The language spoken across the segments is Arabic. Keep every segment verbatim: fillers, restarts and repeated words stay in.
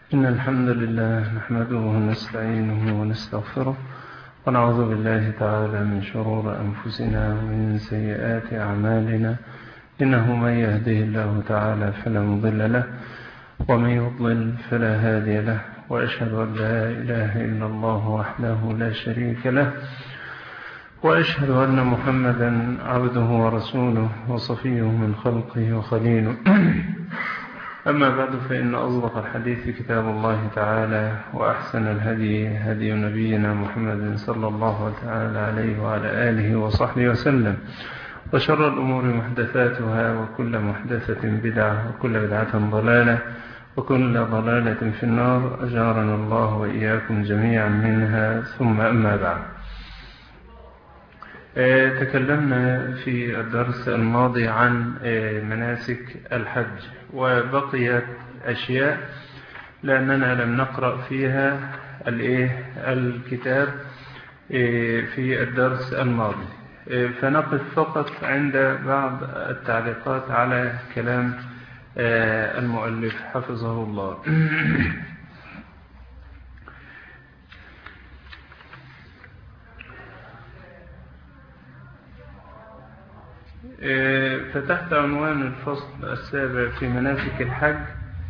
إن الحمد لله نحمده ونستعينه ونستغفره ونعوذ بالله تعالى من شرور أنفسنا ومن سيئات أعمالنا، إنه من يهده الله تعالى فلا مضل له ومن يضلل فلا هادي له، وأشهد أن لا إله إلا الله وحده لا شريك له، وأشهد أن محمدا عبده ورسوله وصفيه من خلقه وخليله. أما بعد، فإن أصدق الحديث كتاب الله تعالى، وأحسن الهدي هدي نبينا محمد صلى الله تعالى عليه وعلى آله وصحبه وسلم، وشر الأمور محدثاتها، وكل محدثة بدعة، وكل بدعة ضلالة، وكل ضلالة في النار، أجارنا الله وإياكم جميعا منها. ثم أما بعد، تكلمنا في الدرس الماضي عن مناسك الحج، وبقيت أشياء لأننا لم نقرأ فيها الكتاب في الدرس الماضي، فنقف فقط عند بعض التعليقات على كلام المؤلف حفظه الله. فتحت عنوان الفصل السابع في مناسك الحج،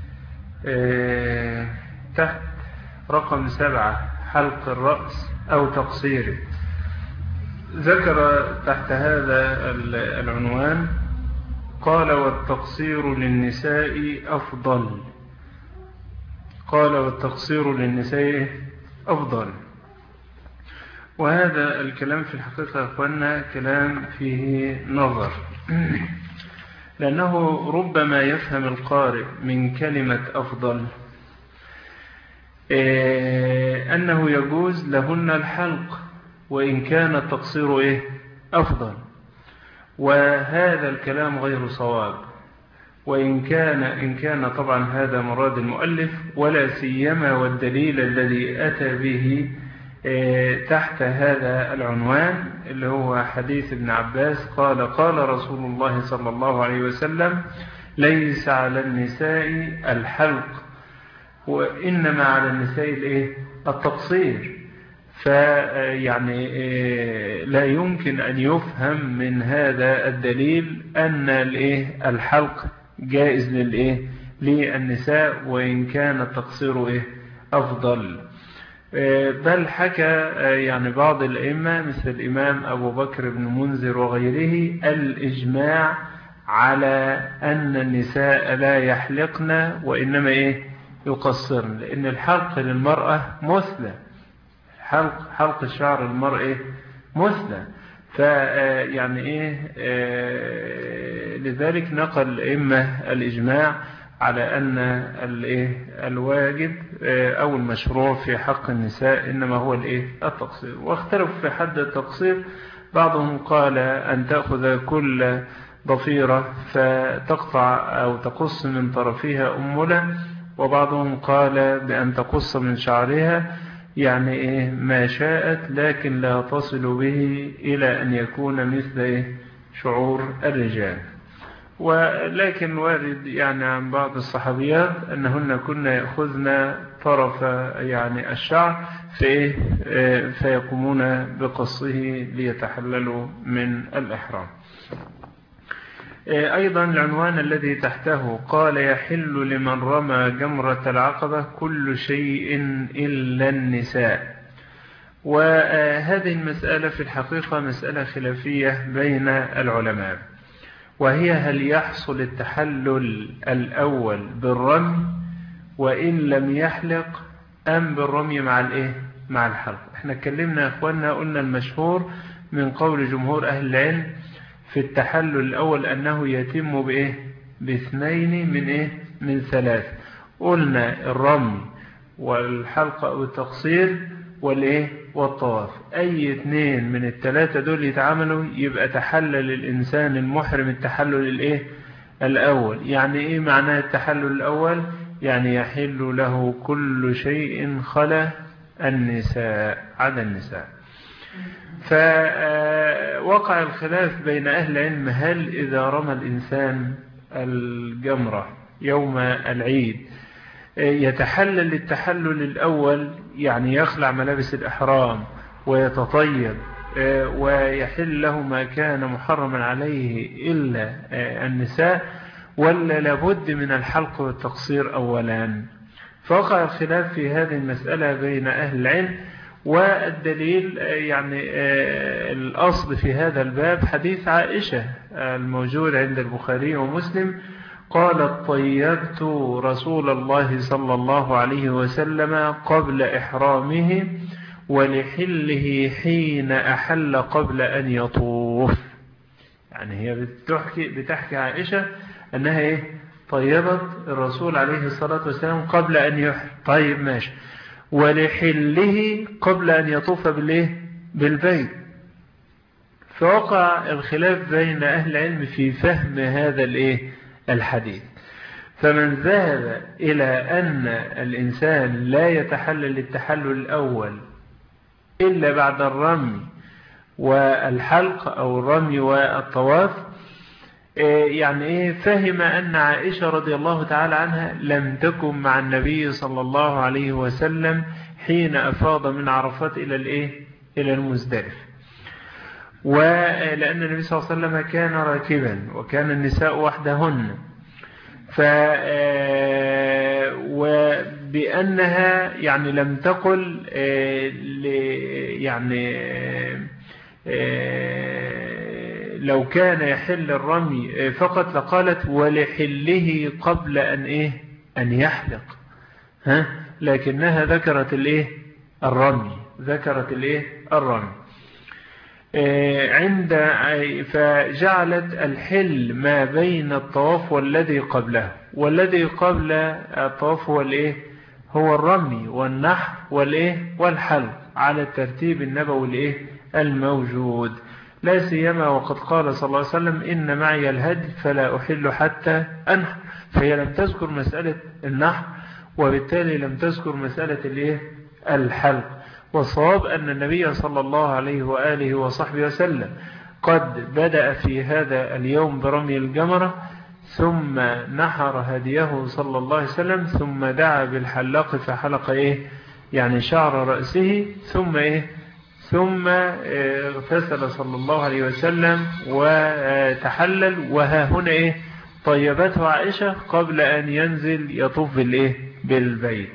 تحت رقم سبعة: حلق الرأس أو تقصيره. ذكر تحت هذا العنوان قال: والتقصير للنساء أفضل. قال: والتقصير للنساء أفضل. وهذا الكلام في الحقيقة أخوانا كلام فيه نظر، لأنه ربما يفهم القارئ من كلمة أفضل أنه يجوز لهن الحلق وإن كان التقصير إيه أفضل، وهذا الكلام غير صواب، وإن كان إن كان طبعا هذا مراد المؤلف، ولا سيما والدليل الذي أتى به تحت هذا العنوان اللي هو حديث ابن عباس قال: قال رسول الله صلى الله عليه وسلم: ليس على النساء الحلق وإنما على النساء الايه التقصير. فيعني لا يمكن أن يفهم من هذا الدليل أن الايه الحلق جائز للايه للنساء وإن كان التقصير ايه أفضل. بل حكى يعني بعض الأئمة مثل الإمام أبو بكر بن منذر وغيره الإجماع على أن النساء لا يحلقن وإنما إيه يقصرن، لأن الحلق للمرأة مثلى، حلق حلق الشعر المرأة مثلى. فيعني إيه لذلك نقل الأئمة الإجماع على أن الواجب أو المشروع في حق النساء إنما هو التقصير. واختلف في حد التقصير، بعضهم قال أن تأخذ كل ضفيرة فتقطع أو تقص من طرفها أمولة، وبعضهم قال بأن تقص من شعرها يعني إيه ما شاءت، لكن لا تصل به إلى أن يكون مثل شعور الرجال. ولكن وارد يعني عن بعض الصحابيات أنهن كنا يأخذن طرف يعني الشعر في فيقومون بقصه ليتحللوا من الإحرام. أيضا العنوان الذي تحته قال: يحل لمن رمى جمرة العقبة كل شيء إلا النساء. وهذه المسألة في الحقيقة مسألة خلافية بين العلماء، وهي هل يحصل التحلل الأول بالرمي وإن لم يحلق أم بالرمي مع الإيه مع الحلق. احنا اتكلمنا يا أخوانا، قلنا المشهور من قول جمهور أهل العلم في التحلل الأول أنه يتم بإيه باثنين من إيه من ثلاث. قلنا الرمي والحلق أو التقصير والإيه والطواف. أي اثنين من الثلاثة دول يتعاملوا يبقى تحلل الإنسان المحرم التحلل الإيه الأول. يعني إيه معناه التحلل الأول؟ يعني يحل له كل شيء خلا النساء عدا النساء. فوقع الخلاف بين أهل العلم هل إذا رمى الإنسان الجمرة يوم العيد يتحلل التحلل الأول، يعني يخلع ملابس الإحرام ويتطيب ويحل له ما كان محرما عليه إلا النساء، ولا لابد من الحلق والتقصير أولا؟ فوقع الخلاف في هذه المسألة بين أهل العلم. والدليل يعني الأصل في هذا الباب حديث عائشة الموجود عند البخاري ومسلم، قالت: طيبت رسول الله صلى الله عليه وسلم قبل إحرامه ولحله حين أحل قبل أن يطوف. يعني هي بتحكي, بتحكي عائشة أنها إيه؟ طيبت الرسول عليه الصلاة والسلام قبل أن يحرم. طيب ماشي. ولحله قبل أن يطوف بالإيه؟ بالبيت. فوقع الخلاف بين أهل العلم في فهم هذا الإيه؟ الحديث. فمن ذهب إلى أن الإنسان لا يتحلل التحلل الأول إلا بعد الرمي والحلق أو الرمي والطواف، يعني إيه؟ فهم أن عائشة رضي الله تعالى عنها لم تكن مع النبي صلى الله عليه وسلم حين أفاض من عرفات إلى الإيه؟ إلى المزدلف. ولأن النبي صلى الله عليه وسلم كان راكبا وكان النساء وحدهن، ف وبأنها يعني لم تقل يعني لو كان يحل الرمي فقط لقالت ولحله قبل أن إيه؟ أن يحلق، ها؟ لكنها ذكرت الإيه؟ الرمي، ذكرت الإيه؟ الرمي. عند فجعلت الحل ما بين الطواف والذي قبله، والذي قبل الطواف هو الإيه؟ هو الرمي والنحر والإيه؟ والحلق على الترتيب النبوي الإيه؟ الموجود، لا سيما وقد قال صلى الله عليه وسلم: إن معي الهدي فلا أحل حتى أنحر. فهي لم تذكر مسألة النحر، وبالتالي لم تذكر مسألة الإيه؟ الحلق. والصواب أن النبي صلى الله عليه وآله وصحبه وسلم قد بدأ في هذا اليوم برمي الجمرة، ثم نحر هديه صلى الله عليه وسلم، ثم دعا بالحلاق فحلق إيه؟ يعني شعر رأسه، ثم إيه؟ ثم اغتسل صلى الله عليه وسلم وتحلل. وها هنا إيه؟ طيبته عائشة قبل أن ينزل يطوف بالإيه؟ بالبيت.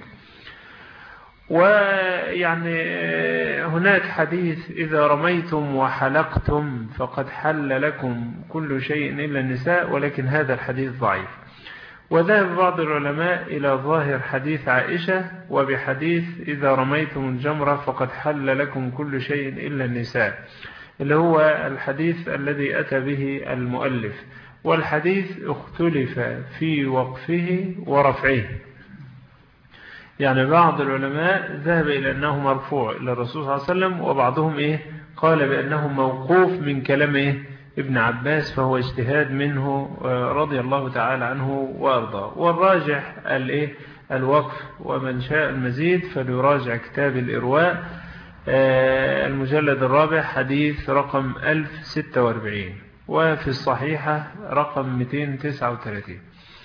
ويعني هناك حديث: إذا رميتم وحلقتم فقد حل لكم كل شيء إلا النساء، ولكن هذا الحديث ضعيف. وذهب بعض العلماء إلى ظاهر حديث عائشة وبحديث إذا رميتم الجمرة فقد حل لكم كل شيء إلا النساء، اللي هو الحديث الذي أتى به المؤلف. والحديث اختلف في وقفه ورفعه، يعني بعض العلماء ذهب إلى أنه مرفوع إلى الرسول صلى الله عليه وسلم، وبعضهم إيه؟ قال بأنه موقوف من كلام إيه؟ ابن عباس، فهو اجتهاد منه رضي الله تعالى عنه وأرضاه. والراجح الإيه؟ الوقف. ومن شاء المزيد فليراجع كتاب الإرواء المجلد الرابع حديث رقم ألف وستة وأربعين، وفي الصحيحة رقم مئتين وتسعة وثلاثين.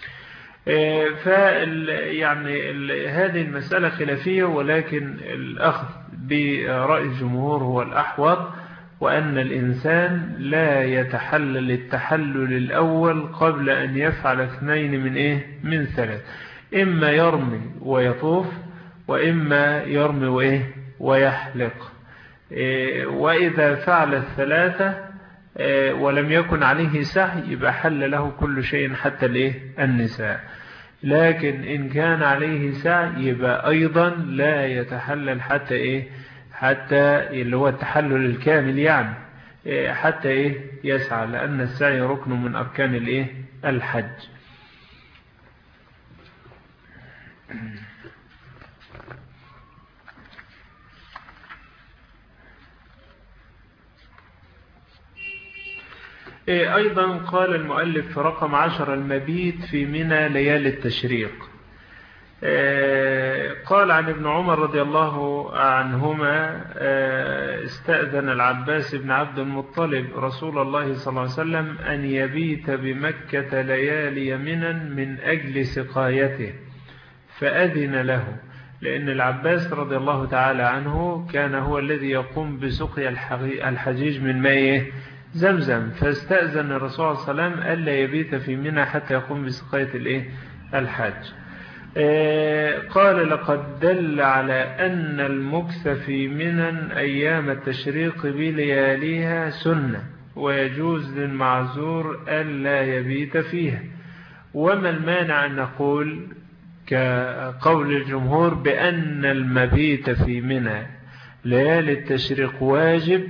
فال يعني هذه المسألة خلافية، ولكن الأخذ برأي الجمهور هو الأحوط، وأن الإنسان لا يتحلل التحلل الأول قبل أن يفعل اثنين من إيه؟ من ثلاث: إما يرمي ويطوف، وإما يرمي وإيه؟ ويحلق. وإذا فعل الثلاثة ولم يكن عليه سعي يبقى حل له كل شيء حتى الإيه؟ النساء. لكن إن كان عليه سعي يبقى أيضا لا يتحلل حتى إيه؟ حتى اللي هو التحلل الكامل، يعني حتى إيه؟ يسعى، لأن السعي ركن من أركان الإيه؟ الحج. أيضا قال المؤلف في رقم عشر: المبيت في منى ليالي التشريق. قال عن ابن عمر رضي الله عنهما: استأذن العباس بن عبد المطلب رسول الله صلى الله عليه وسلم أن يبيت بمكة ليالي منى من أجل سقايته، فأذن له، لأن العباس رضي الله تعالى عنه كان هو الذي يقوم بسقي الحجيج من ماء زمزم، فاستأذن الرسول صلى الله عليه وسلم ألا يبيت في منى حتى يقوم بسقاية الإيه الحج. قال لقد دل على أن المكث في منى أيام التشريق بلياليها سنة، ويجوز للمعذور ألا يبيت فيها. وما المانع أن نقول كقول الجمهور بأن المبيت في منى ليالي التشريق واجب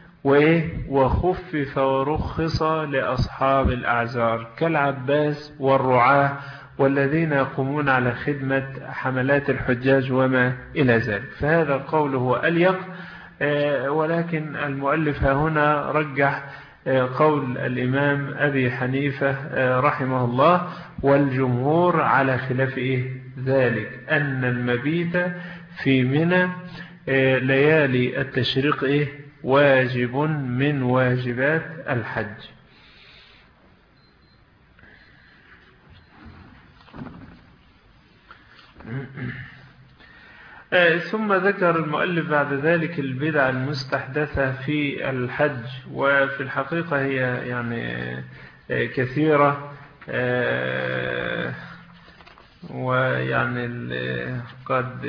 وخفف ورخص لأصحاب الأعذار كالعباس والرعاة والذين يقومون على خدمة حملات الحجاج وما إلى ذلك، فهذا القول هو أليق. ولكن المؤلف هنا رجح قول الإمام أبي حنيفة رحمه الله والجمهور على خلاف إيه ذلك، أن المبيت في منى ليالي التشريق إيه واجب من واجبات الحج. ثم ذكر المؤلف بعد ذلك البدع المستحدثة في الحج، وفي الحقيقة هي يعني كثيرة، ويعني قد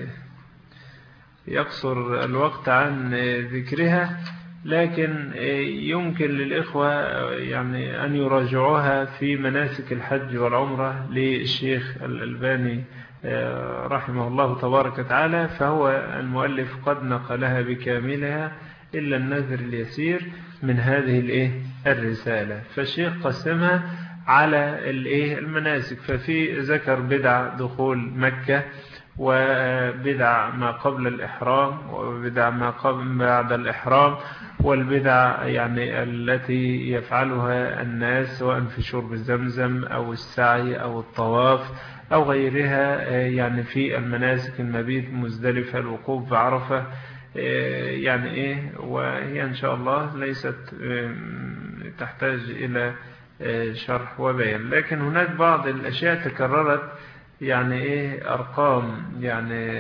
يقصر الوقت عن ذكرها، لكن يمكن للإخوة يعني أن يراجعوها في مناسك الحج والعمرة للشيخ الألباني رحمه الله تبارك وتعالى، فهو المؤلف قد نقلها بكاملها إلا النذر اليسير من هذه الإيه الرسالة. فالشيخ قسمها على الإيه المناسك، ففي ذكر بدع دخول مكة، وبدع ما قبل الإحرام، وبدع ما قبل بعد الإحرام، والبدع يعني التي يفعلها الناس سواء في شرب الزمزم أو السعي أو الطواف أو غيرها، يعني في المناسك المبيت مزدلفة، الوقوف بعرفة، يعني إيه، وهي إن شاء الله ليست تحتاج إلى شرح وبيان. لكن هناك بعض الأشياء تكررت، يعني إيه أرقام يعني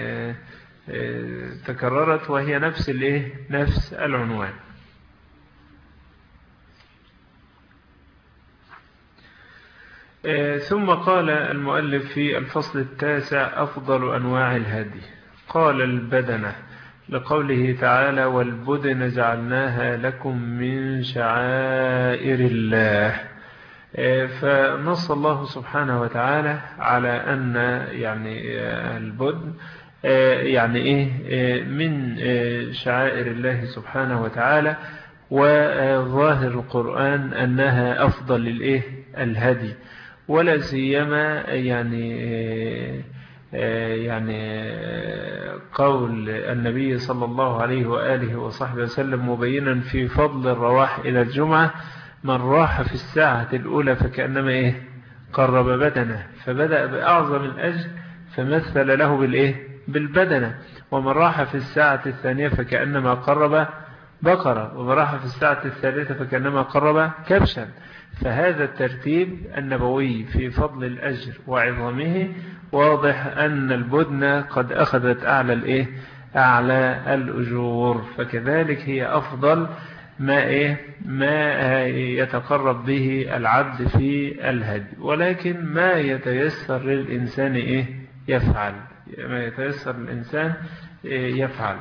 تكررت وهي نفس الإيه نفس العنوان. ثم قال المؤلف في الفصل التاسع أفضل أنواع الهدي، قال البدنة لقوله تعالى والبدن جعلناها لكم من شعائر الله. فنص الله سبحانه وتعالى على أن يعني البدن يعني إيه من شعائر الله سبحانه وتعالى، وظاهر القرآن أنها أفضل الإيه الهدي، ولا سيما يعني يعني قول النبي صلى الله عليه وآله وصحبه وسلم مبينا في فضل الرواح إلى الجمعة من راح في الساعة الأولى فكأنما إيه قرب بدنه، فبدأ بأعظم الأجر فمثل له بالإيه بالبدنة، ومن راح في الساعة الثانية فكأنما قرب بقرة، ومن راح في الساعة الثالثة فكأنما قرب كبشا. فهذا الترتيب النبوي في فضل الأجر وعظمه واضح أن البدن قد أخذت أعلى الإيه أعلى الأجور، فكذلك هي أفضل ما إيه ما يتقرب به العبد في الهدي، ولكن ما يتيسر للإنسان إيه يفعل ما يتيسر للإنسان يفعل.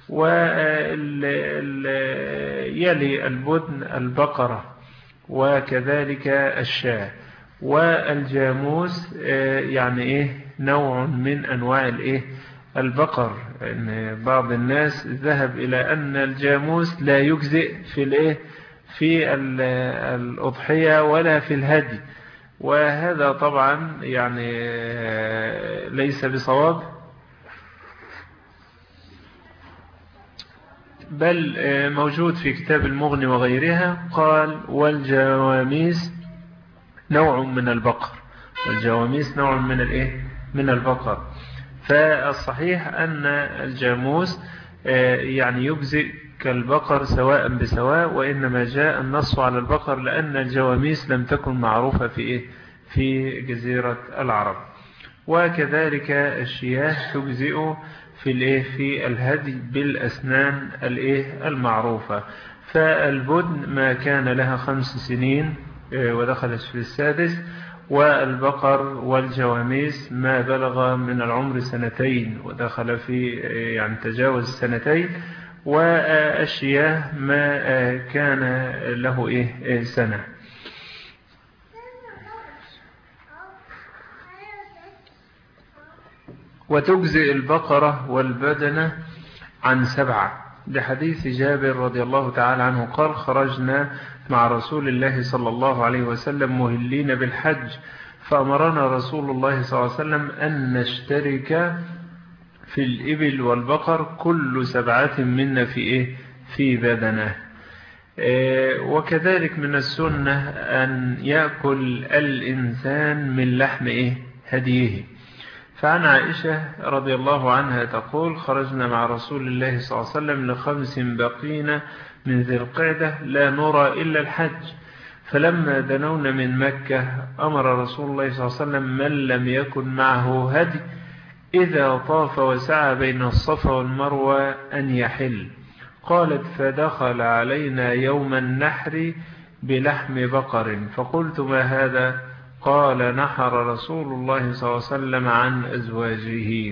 ويلي البدن البقرة، وكذلك الشاة، والجاموس يعني إيه نوع من أنواع الإيه البقر. إن بعض الناس ذهب إلى أن الجاموس لا يجزئ في الإيه في الأضحية ولا في الهدي، وهذا طبعا يعني ليس بصواب، بل موجود في كتاب المغني وغيرها قال والجواميس نوع من البقر، والجواميس نوع من الإيه من البقر. فالصحيح أن الجاموس يعني يجزئ كالبقر سواء بسواء، وإنما جاء النص على البقر لأن الجواميس لم تكن معروفة في إيه في جزيرة العرب. وكذلك الشياه تجزئ في الايه في الهدي بالأسنان الايه المعروفة. فالبدن ما كان لها خمس سنين ودخلت في السادس، والبقر والجواميس ما بلغ من العمر سنتين ودخل في يعني تجاوز سنتين، والشياه ما كان له إيه سنة. وتجزئ البقرة والبدنة عن سبعة، لحديث جابر رضي الله تعالى عنه قال: خرجنا مع رسول الله صلى الله عليه وسلم مهلين بالحج، فأمرنا رسول الله صلى الله عليه وسلم أن نشترك في الإبل والبقر كل سبعة منا في إيه في بدنه. وكذلك من السنة أن يأكل الإنسان من لحم إيه هديه. فعن عائشة رضي الله عنها تقول: خرجنا مع رسول الله صلى الله عليه وسلم لخمس بقين من ذي القعدة لا نرى إلا الحج، فلما دنونا من مكة أمر رسول الله صلى الله عليه وسلم من لم يكن معه هدي إذا طاف وسعى بين الصفا والمروة أن يحل. قالت: فدخل علينا يوم النحر بلحم بقر، فقلت: ما هذا؟ قال: نحر رسول الله صلى الله عليه وسلم عن أزواجه.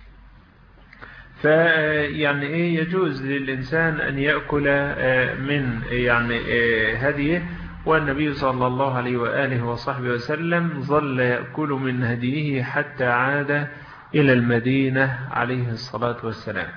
فيعني إيه يجوز للإنسان أن يأكل من يعني هديه، والنبي صلى الله عليه وآله وصحبه وسلم ظل يأكل من هديه حتى عاد إلى المدينة عليه الصلاة والسلام.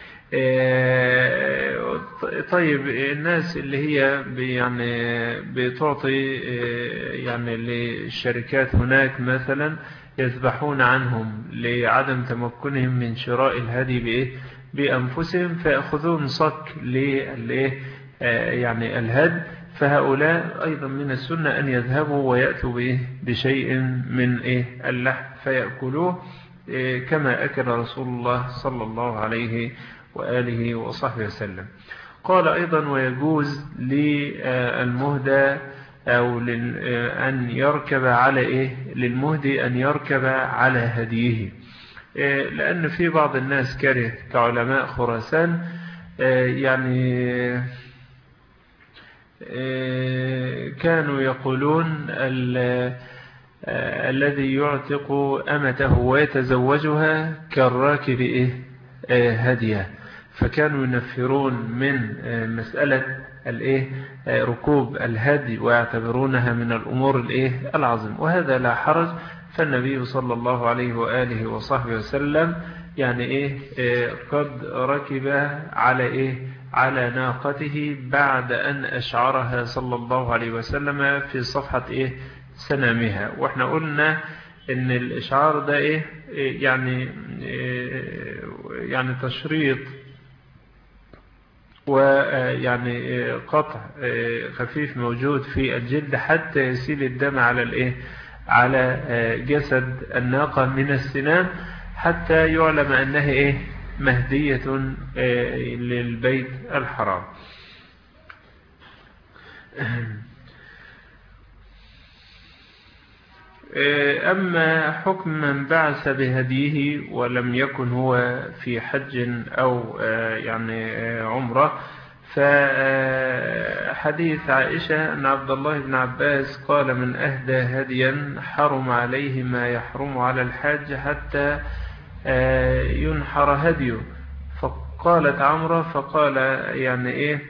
طيب الناس اللي هي يعني بتعطي يعني للشركات هناك مثلا يذبحون عنهم لعدم تمكنهم من شراء الهدي بإيه بأنفسهم، فيأخذون صك للإيه يعني الهد، فهؤلاء أيضا من السنة أن يذهبوا ويأتوا بإيه بشيء من إيه اللحم فيأكلوه كما أكل رسول الله صلى الله عليه وآله وصحبه وسلم. قال أيضا: ويجوز للمهدى أو أن يركب على إيه للمهدي أن يركب على هديه، لأن في بعض الناس كره كعلماء خراسان يعني كانوا يقولون الذي يعتق أمته ويتزوجها كالراكب إيه هديه، فكانوا ينفرون من مسألة الإيه ركوب الهدي ويعتبرونها من الأمور الإيه العظيم، وهذا لا حرج. فالنبي صلى الله عليه وآله وصحبه وسلم يعني إيه قد ركب على إيه على ناقته بعد أن أشعرها صلى الله عليه وسلم في صفحة إيه سنامها. وإحنا قلنا إن الإشعار ده إيه يعني إيه يعني تشريط ويعني قطع خفيف موجود في الجلد حتى يسيل الدم على الإيه على جسد الناقة من السنام، حتى يعلم أنها إيه مهدية للبيت الحرام. أما حكم من بعث بهديه ولم يكن هو في حج أو يعني عمرة، فحديث عائشة أن عبد الله بن عباس قال: من أهدى هديا حرم عليه ما يحرم على الحاج حتى ينحر هديه. فقالت عمرة فقال يعني إيه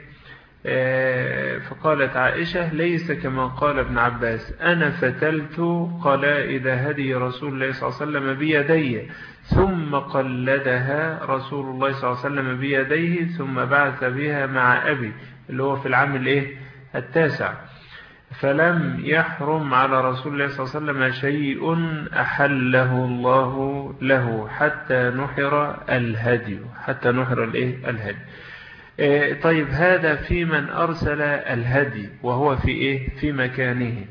فقالت عائشة: ليس كما قال ابن عباس، أنا فتلت قلائد هدي رسول الله صلى الله عليه وسلم بيدي، ثم قلدها رسول الله صلى الله عليه وسلم بيديه، ثم بعث بها مع أبي اللي هو في العام الايه التاسع، فلم يحرم على رسول الله صلى الله عليه وسلم شيء أحله الله له حتى نحر الهدي حتى نحر الايه الهدي. طيب هذا في من أرسل الهدي وهو في إيه في مكانه،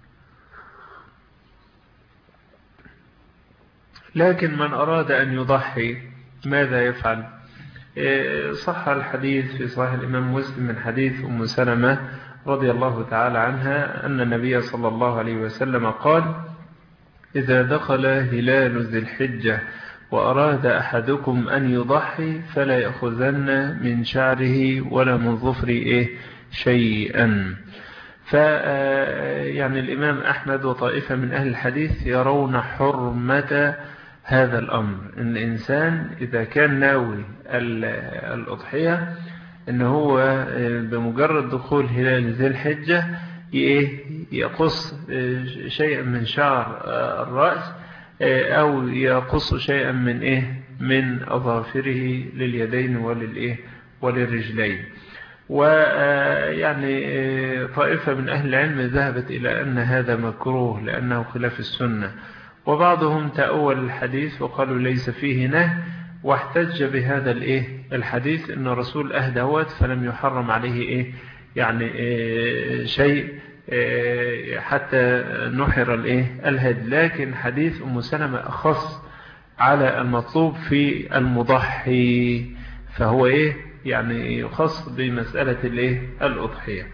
لكن من أراد أن يضحي ماذا يفعل؟ صح الحديث في صحيح الإمام مسلم من حديث أم سلمة رضي الله تعالى عنها أن النبي صلى الله عليه وسلم قال: إذا دخل هلال ذي الحجة وأراد أحدكم أن يضحي فلا يأخذن من شعره ولا من ظفر إيه شيئا. ف يعني الإمام أحمد وطائفة من أهل الحديث يرون حرمة هذا الأمر، إن الإنسان إذا كان ناوي الأضحية إن هو بمجرد دخول هلال ذي الحجة يقص شيئا من شعر الرأس أو يقص شيئا من إيه من أظافره لليدين وللإيه وللرجلين. ويعني طائفة من أهل العلم ذهبت إلى أن هذا مكروه لأنه خلاف السنة، وبعضهم تأول الحديث وقالوا ليس فيه نهي، واحتج بهذا الإيه الحديث أن الرسول أهدوت فلم يحرم عليه إيه يعني إيه شيء إيه حتى نحر الإيه الهدي. لكن حديث أم سلمة أخص على المطلوب في المضحي، فهو إيه يعني يخص بمسألة الإيه الأضحية.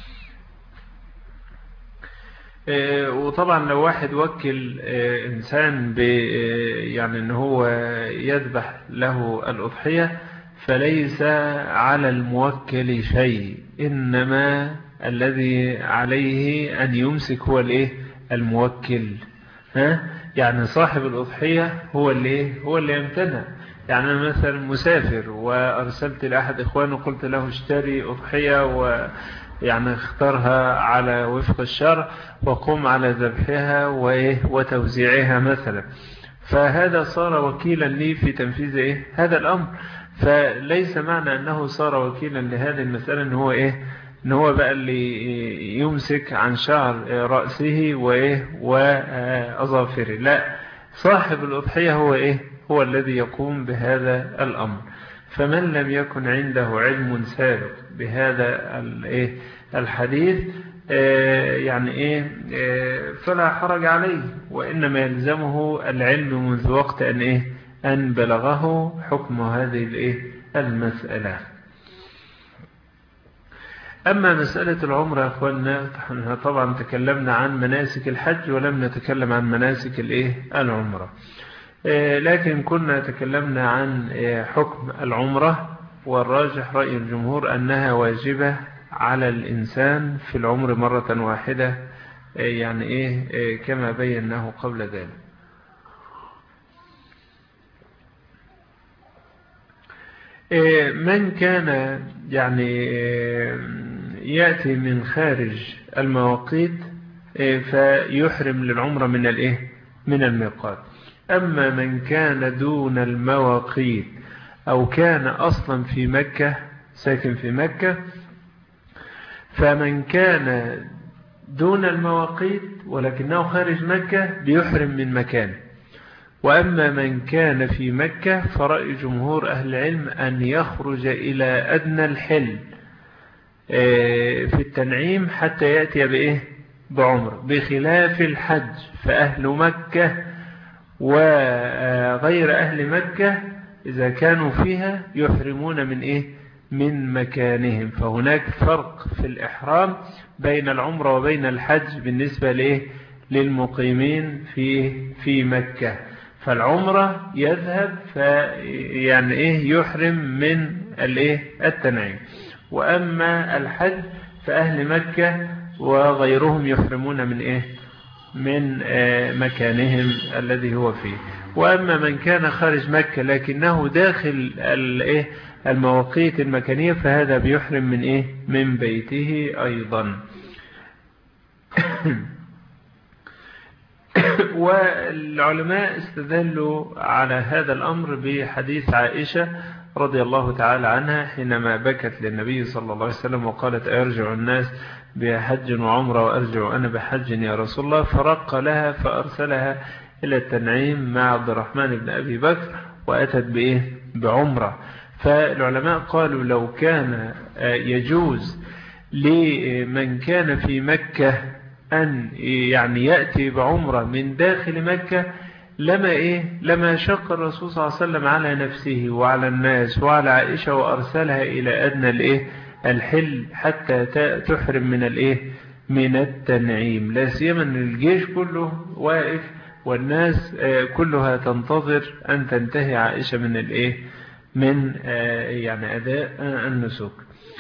وطبعا لو واحد وكل إنسان يعني أنه هو يذبح له الأضحية فليس على الموكل شيء، إنما الذي عليه أن يمسك هو الإيه الموكل. ها يعني صاحب الأضحية هو اللي هو اللي يمتنع. يعني أنا مثلا مسافر وأرسلت لأحد إخوانه قلت له اشتري أضحية و يعني اختارها على وفق الشرع وقم على ذبحها وتوزيعها مثلا، فهذا صار وكيلا لي في تنفيذ إيه هذا الأمر. فليس معنى أنه صار وكيلا لهذه المسألة أنه هو إيه أنه هو بقى اللي يمسك عن شعر رأسه وإيه وأظافره، لا، صاحب الأضحية هو إيه هو الذي يقوم بهذا الأمر. فمن لم يكن عنده علم سابق بهذا الإيه الحديث يعني إيه فلا حرج عليه، وإنما يلزمه العلم منذ وقت أن إيه أن بلغه حكم هذه الإيه المسألة. أما مسألة العمرة يا أخواننا، طبعا تكلمنا عن مناسك الحج ولم نتكلم عن مناسك الإيه العمرة، لكن كنا تكلمنا عن حكم العمرة، والراجح رأي الجمهور أنها واجبة على الإنسان في العمر مرة واحدة، يعني إيه كما بيناه قبل ذلك. من كان يعني يأتي من خارج المواقيت فيحرم للعمرة من الإيه من الميقات. أما من كان دون المواقيت أو كان أصلا في مكة ساكن في مكة، فمن كان دون المواقيت ولكنه خارج مكة بيحرم من مكانه. وأما من كان في مكة فرأي جمهور أهل العلم أن يخرج إلى أدنى الحل في التنعيم حتى يأتي بإيه بعمر، بخلاف الحج فأهل مكة وغير أهل مكة إذا كانوا فيها يحرمون من إيه من مكانهم. فهناك فرق في الإحرام بين العمرة وبين الحج بالنسبة لإيه للمقيمين في في مكة. فالعمرة يذهب فيعني إيه يحرم من الإيه التنعيم، وأما الحج فأهل مكة وغيرهم يحرمون من إيه من مكانهم الذي هو فيه. وأما من كان خارج مكة لكنه داخل الإيه المواقيت المكانية فهذا بيحرم من إيه من بيته أيضا. والعلماء استدلوا على هذا الأمر بحديث عائشة رضي الله تعالى عنها حينما بكت للنبي صلى الله عليه وسلم وقالت أرجع الناس بحج وعمرة وأرجع أنا بحج يا رسول الله، فرق لها فأرسلها إلى التنعيم مع عبد الرحمن بن أبي بكر وأتت بإيه بعمرة. فالعلماء قالوا لو كان يجوز لمن كان في مكة أن يعني يأتي بعمرة من داخل مكة لما إيه لما شق الرسول صلى الله عليه وسلم على نفسه وعلى الناس وعلى عائشة وأرسلها إلى أدنى الإيه الحل حتى تحرم من الإيه من التنعيم، لا سيما أن الجيش كله واقف والناس كلها تنتظر أن تنتهي عائشة من الإيه من يعني أداء النسك.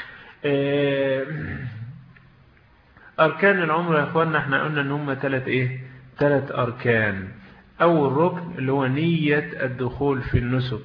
أركان العمرة يا أخوانا احنا قلنا أن هم ثلاث إيه ثلاث أركان. أول ركن اللي هو نية الدخول في النسك،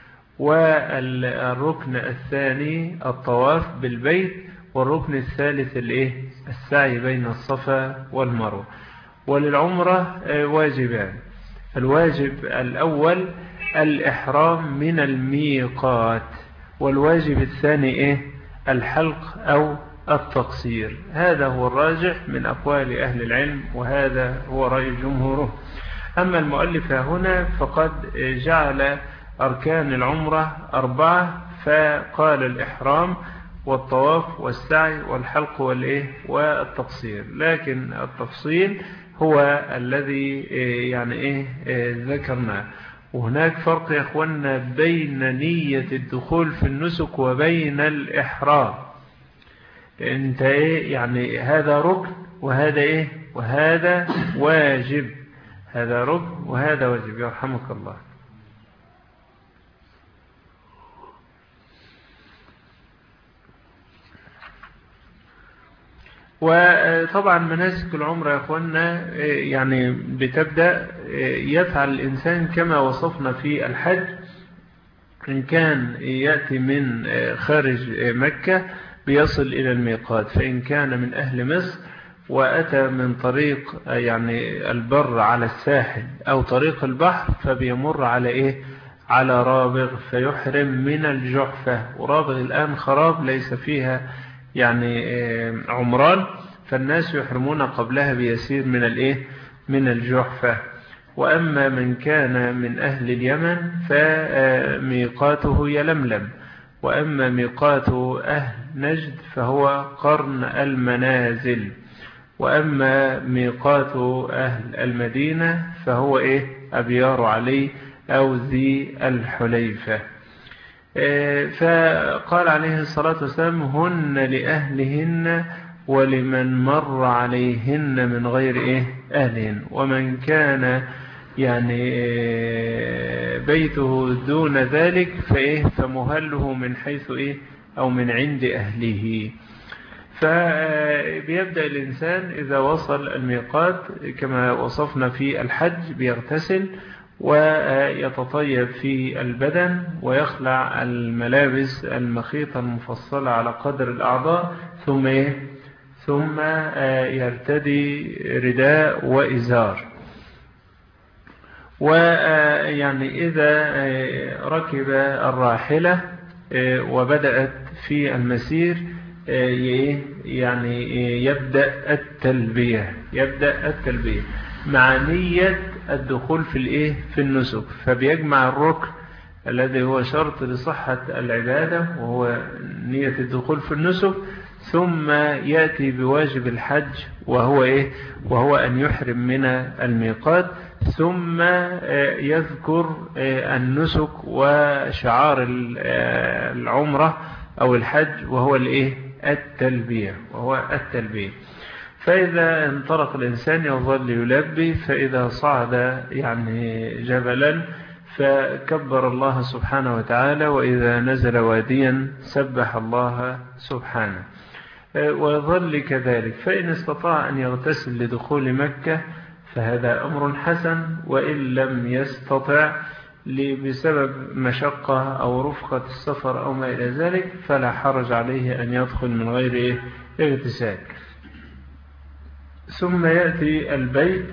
والركن الثاني الطواف بالبيت، والركن الثالث الإيه السعي بين الصفا والمروة. وللعمرة واجبان. الواجب الأول الإحرام من الميقات، والواجب الثاني إيه الحلق أو التقصير. هذا هو الراجح من أقوال أهل العلم، وهذا هو رأي جمهوره. أما المؤلف هنا فقد جعل أركان العمرة أربعة، فقال الإحرام والطواف والسعي والحلق والإيه والتقصير، لكن التفصيل هو الذي يعني إيه ذكرناه. وهناك فرق يا أخوانا بين نية الدخول في النسك وبين الإحرام. انت ايه يعني هذا ركن وهذا ايه وهذا واجب، هذا ركن وهذا واجب يرحمك الله. وطبعا مناسك العمرة يا اخوانا يعني بتبدأ يفعل الإنسان كما وصفنا في الحج. إن كان يأتي من خارج مكة بيصل إلى الميقات، فإن كان من أهل مصر وأتى من طريق يعني البر على الساحل أو طريق البحر فبيمر على إيه على رابغ فيحرم من الجحفة. ورابغ الآن خراب ليس فيها يعني عمران، فالناس يحرمون قبلها بيسير من الإيه من الجحفة. وأما من كان من أهل اليمن فميقاته يلملم، وأما ميقات أهل نجد فهو قرن المنازل، وأما ميقات أهل المدينة فهو إيه أبيار علي أو ذي الحليفة. فقال عليه الصلاة والسلام هن لأهلهن ولمن مر عليهن من غير إيه أهلهن. ومن كان يعني بيته دون ذلك فإيه فمهله من حيث إيه أو من عند أهله. فبيبدأ الإنسان إذا وصل الميقات كما وصفنا في الحج بيغتسل ويتطيب في البدن ويخلع الملابس المخيطة المفصلة على قدر الأعضاء، ثم إيه ثم يرتدي رداء وإزار. ويعني إذا ركب الراحلة وبدأت في المسير يعني يبدأ التلبية يبدأ التلبية مع نية الدخول في الإيه في النسك. فبيجمع الركن الذي هو شرط لصحة العبادة وهو نية الدخول في النسك، ثم يأتي بواجب الحج وهو إيه وهو أن يحرم من الميقات، ثم يذكر النسك وشعار العمرة أو الحج وهو الإيه التلبية وهو التلبية. فإذا انطلق الإنسان يظل يلبي، فإذا صعد يعني جبلا فكبر الله سبحانه وتعالى، وإذا نزل واديا سبح الله سبحانه، ويظل كذلك. فإن استطاع أن يغتسل لدخول مكة فهذا أمر حسن، وإن لم يستطع بسبب مشقة أو رفقة السفر أو ما إلى ذلك فلا حرج عليه أن يدخل من غير اغتسال. ثم يأتي البيت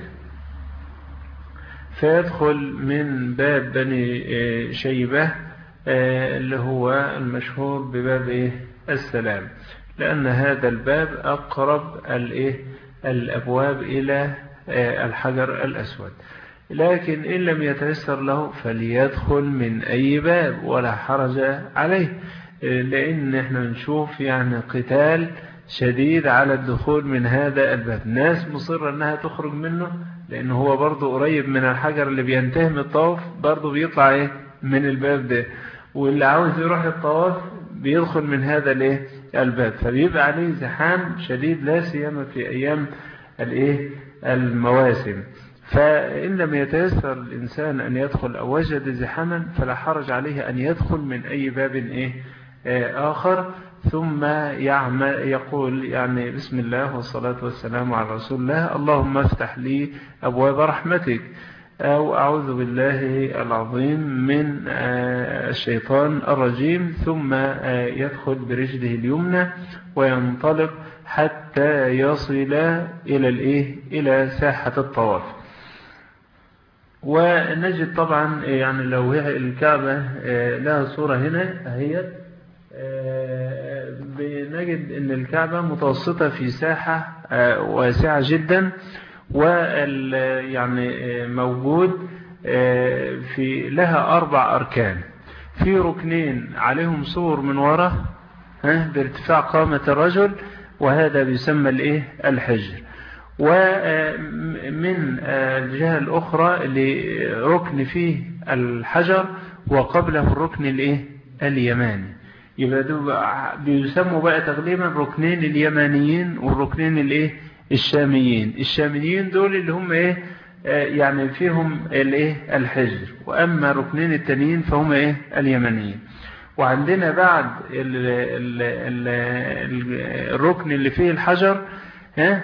فيدخل من باب بني شيبة اللي هو المشهور بباب السلام، لأن هذا الباب أقرب الأبواب إلى الحجر الأسود. لكن إن لم يتيسر له فليدخل من أي باب ولا حرج عليه، لأن احنا نشوف يعني قتال شديد على الدخول من هذا الباب. ناس مصرة أنها تخرج منه لأنه هو برضو قريب من الحجر اللي بينتهي من الطواف، برضو بيطلع ايه من الباب ده، واللي عاوز يروح الطواف بيدخل من هذا الايه الباب، فبيبقى عليه زحام شديد لا سيما في أيام الايه المواسم. فإن لم يتيسر الإنسان أن يدخل أو وجد زحاما فلا حرج عليه أن يدخل من أي باب إيه آخر، ثم يعمل يقول يعني بسم الله والصلاة والسلام على رسول الله، اللهم افتح لي أبواب رحمتك، أو أعوذ بالله العظيم من الشيطان الرجيم، ثم يدخل برجله اليمنى وينطلق حتى يصل إلى الإيه إلى ساحة الطواف. ونجد طبعا يعني لو هي الكعبة لها صورة هنا هي بنجد أن الكعبة متوسطة في ساحة واسعة جدا، ويعني موجود في لها أربع أركان، في ركنين عليهم سور من وراء بارتفاع قامة الرجل، وهذا بيسمى الايه الحجر. ومن الجهة الأخرى لركن فيه الحجر وقبله الركن الايه اليماني، يبقى بيسموا بقى تقريبا ركنين اليمانيين والركنين الايه الشاميين. الشاميين دول اللي هم ايه يعني فيهم الايه الحجر، واما ركنين التانيين فهم ايه اليمانيين. وعندنا بعد ال ال ال الركن اللي فيه الحجر ها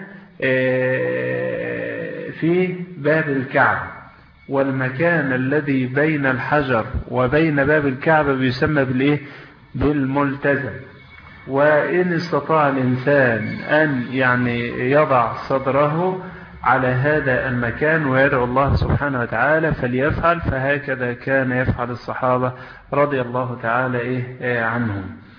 في باب الكعبة، والمكان الذي بين الحجر وبين باب الكعبة بيسمى بالايه بالملتزم. وإن استطاع الإنسان أن يعني يضع صدره على هذا المكان ويدعو الله سبحانه وتعالى فليفعل، فهكذا كان يفعل الصحابة رضي الله تعالى إيه عنهم.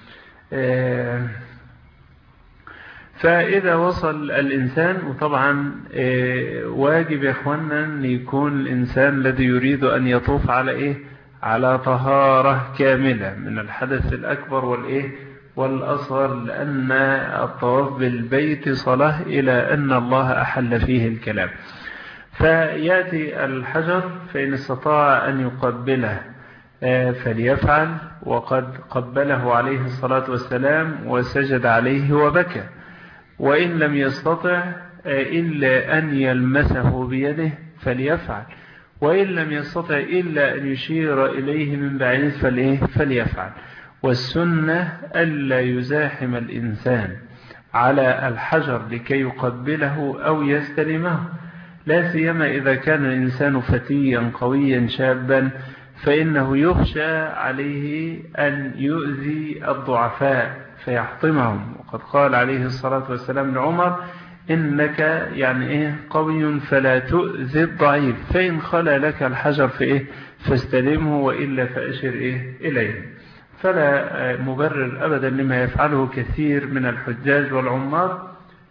فإذا وصل الإنسان، وطبعا واجب يا إخوانا أن يكون الإنسان الذي يريد أن يطوف على إيه على طهارة كاملة من الحدث الأكبر والإيه والأصغر، لأن الطواف بالبيت صلاة إلى أن الله أحل فيه الكلام. فيأتي الحجر، فإن استطاع أن يقبله فليفعل، وقد قبله عليه الصلاة والسلام وسجد عليه وبكى. وإن لم يستطع إلا أن يلمسه بيده فليفعل، وإن لم يستطع إلا أن يشير إليه من بعيد فليفعل. والسنة ألا يزاحم الإنسان على الحجر لكي يقبله أو يستلمه، لا سيما إذا كان الإنسان فتيا قويا شابا، فإنه يخشى عليه أن يؤذي الضعفاء فيحطمهم. وقد قال عليه الصلاة والسلام لعمر إنك يعني إيه قوي فلا تؤذي الضعيف، فإن خلى لك الحجر في إيه فاستلمه، وإلا فأشر إيه إليه. فلا مبرر أبدا لما يفعله كثير من الحجاج والعمار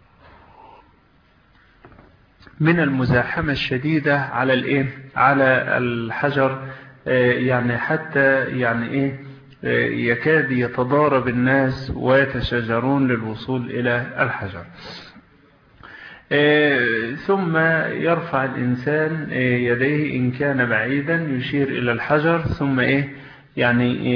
من المزاحمة الشديدة على الإيه على الحجر، يعني حتى يعني إيه يكاد يتضارب الناس ويتشاجرون للوصول إلى الحجر. ثم يرفع الإنسان يديه إن كان بعيدا يشير إلى الحجر، ثم إيه يعني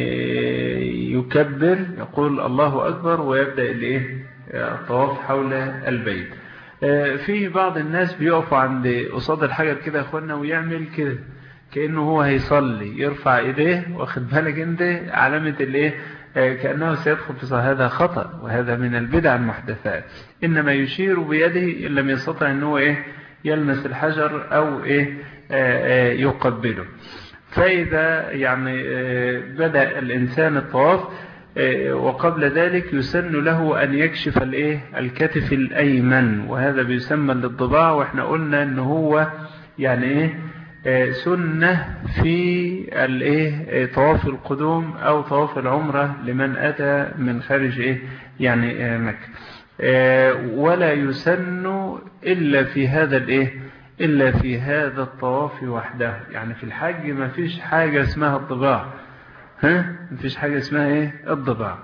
يكبر يقول الله أكبر ويبدأ الإيه الطواف حول البيت. في بعض الناس بيقفوا عند قصاد الحجر كده يا أخوانا ويعمل كده كأنه هو هيصلي، يرفع إيديه واخد بالك انت علامة الإيه كأنه سيدخل في صلاة. هذا خطأ وهذا من البدع المحدثات. إنما يشير بيده إن لم يستطع أنه إيه يلمس الحجر أو إيه يقبله. فإذا يعني بدأ الإنسان الطواف وقبل ذلك يسن له أن يكشف الإيه الكتف الأيمن، وهذا بيسمى للضباع، وإحنا قلنا أنه هو يعني إيه سنة في الايه طواف القدوم او طواف العمرة لمن اتى من خارج ايه يعني مكة، ولا يسن الا في هذا الايه الا في هذا الطواف وحده. يعني في الحج ما فيش حاجة اسمها الضباع، ها ما فيش حاجة اسمها ايه الضباع.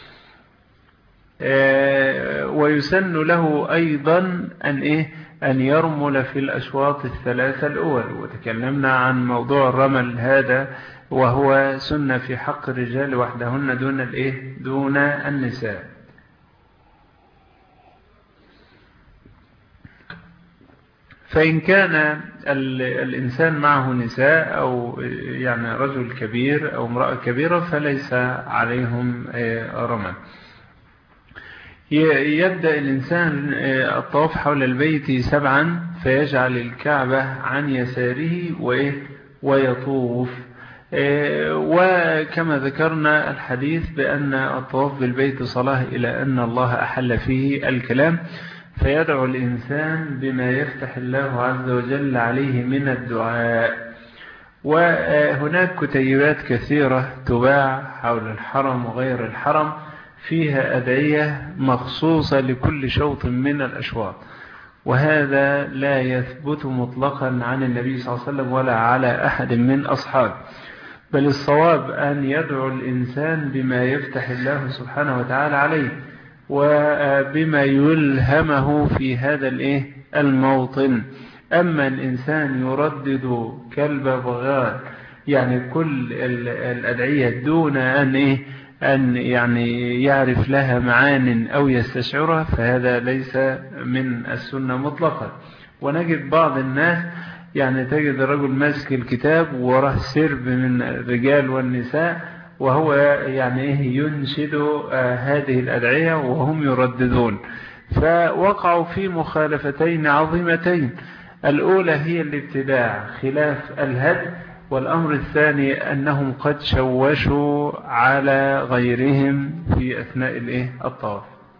ويسن له ايضا ان ايه أن يرمل في الأشواط الثلاثة الأول، وتكلمنا عن موضوع الرمل هذا وهو سنة في حق الرجال وحدهن دون الإيه دون النساء. فإن كان الإنسان معه نساء أو يعني رجل كبير أو امرأة كبيرة فليس عليهم رمى. يبدأ الإنسان الطواف حول البيت سبعا فيجعل الكعبة عن يساره ويطوف. وكما ذكرنا الحديث بأن الطواف بالبيت صلاة إلى أن الله أحل فيه الكلام، فيدعو الإنسان بما يفتح الله عز وجل عليه من الدعاء. وهناك كتيبات كثيرة تباع حول الحرم وغير الحرم فيها أدعية مخصوصة لكل شوط من الأشواط، وهذا لا يثبت مطلقا عن النبي صلى الله عليه وسلم ولا على أحد من أصحابه، بل الصواب أن يدعو الإنسان بما يفتح الله سبحانه وتعالى عليه وبما يلهمه في هذا الموطن. أما الإنسان يردد كالببغاء يعني كل الأدعية دون أن إيه أن يعني يعرف لها معان أو يستشعرها، فهذا ليس من السنة مطلقا. ونجد بعض الناس يعني تجد الرجل ماسك الكتاب وراه سرب من الرجال والنساء وهو يعني إيه ينشد آه هذه الأدعية وهم يرددون، فوقعوا في مخالفتين عظيمتين. الأولى هي الابتداع خلاف الهدي، والأمر الثاني أنهم قد شوشوا على غيرهم في أثناء الإيه الطواف.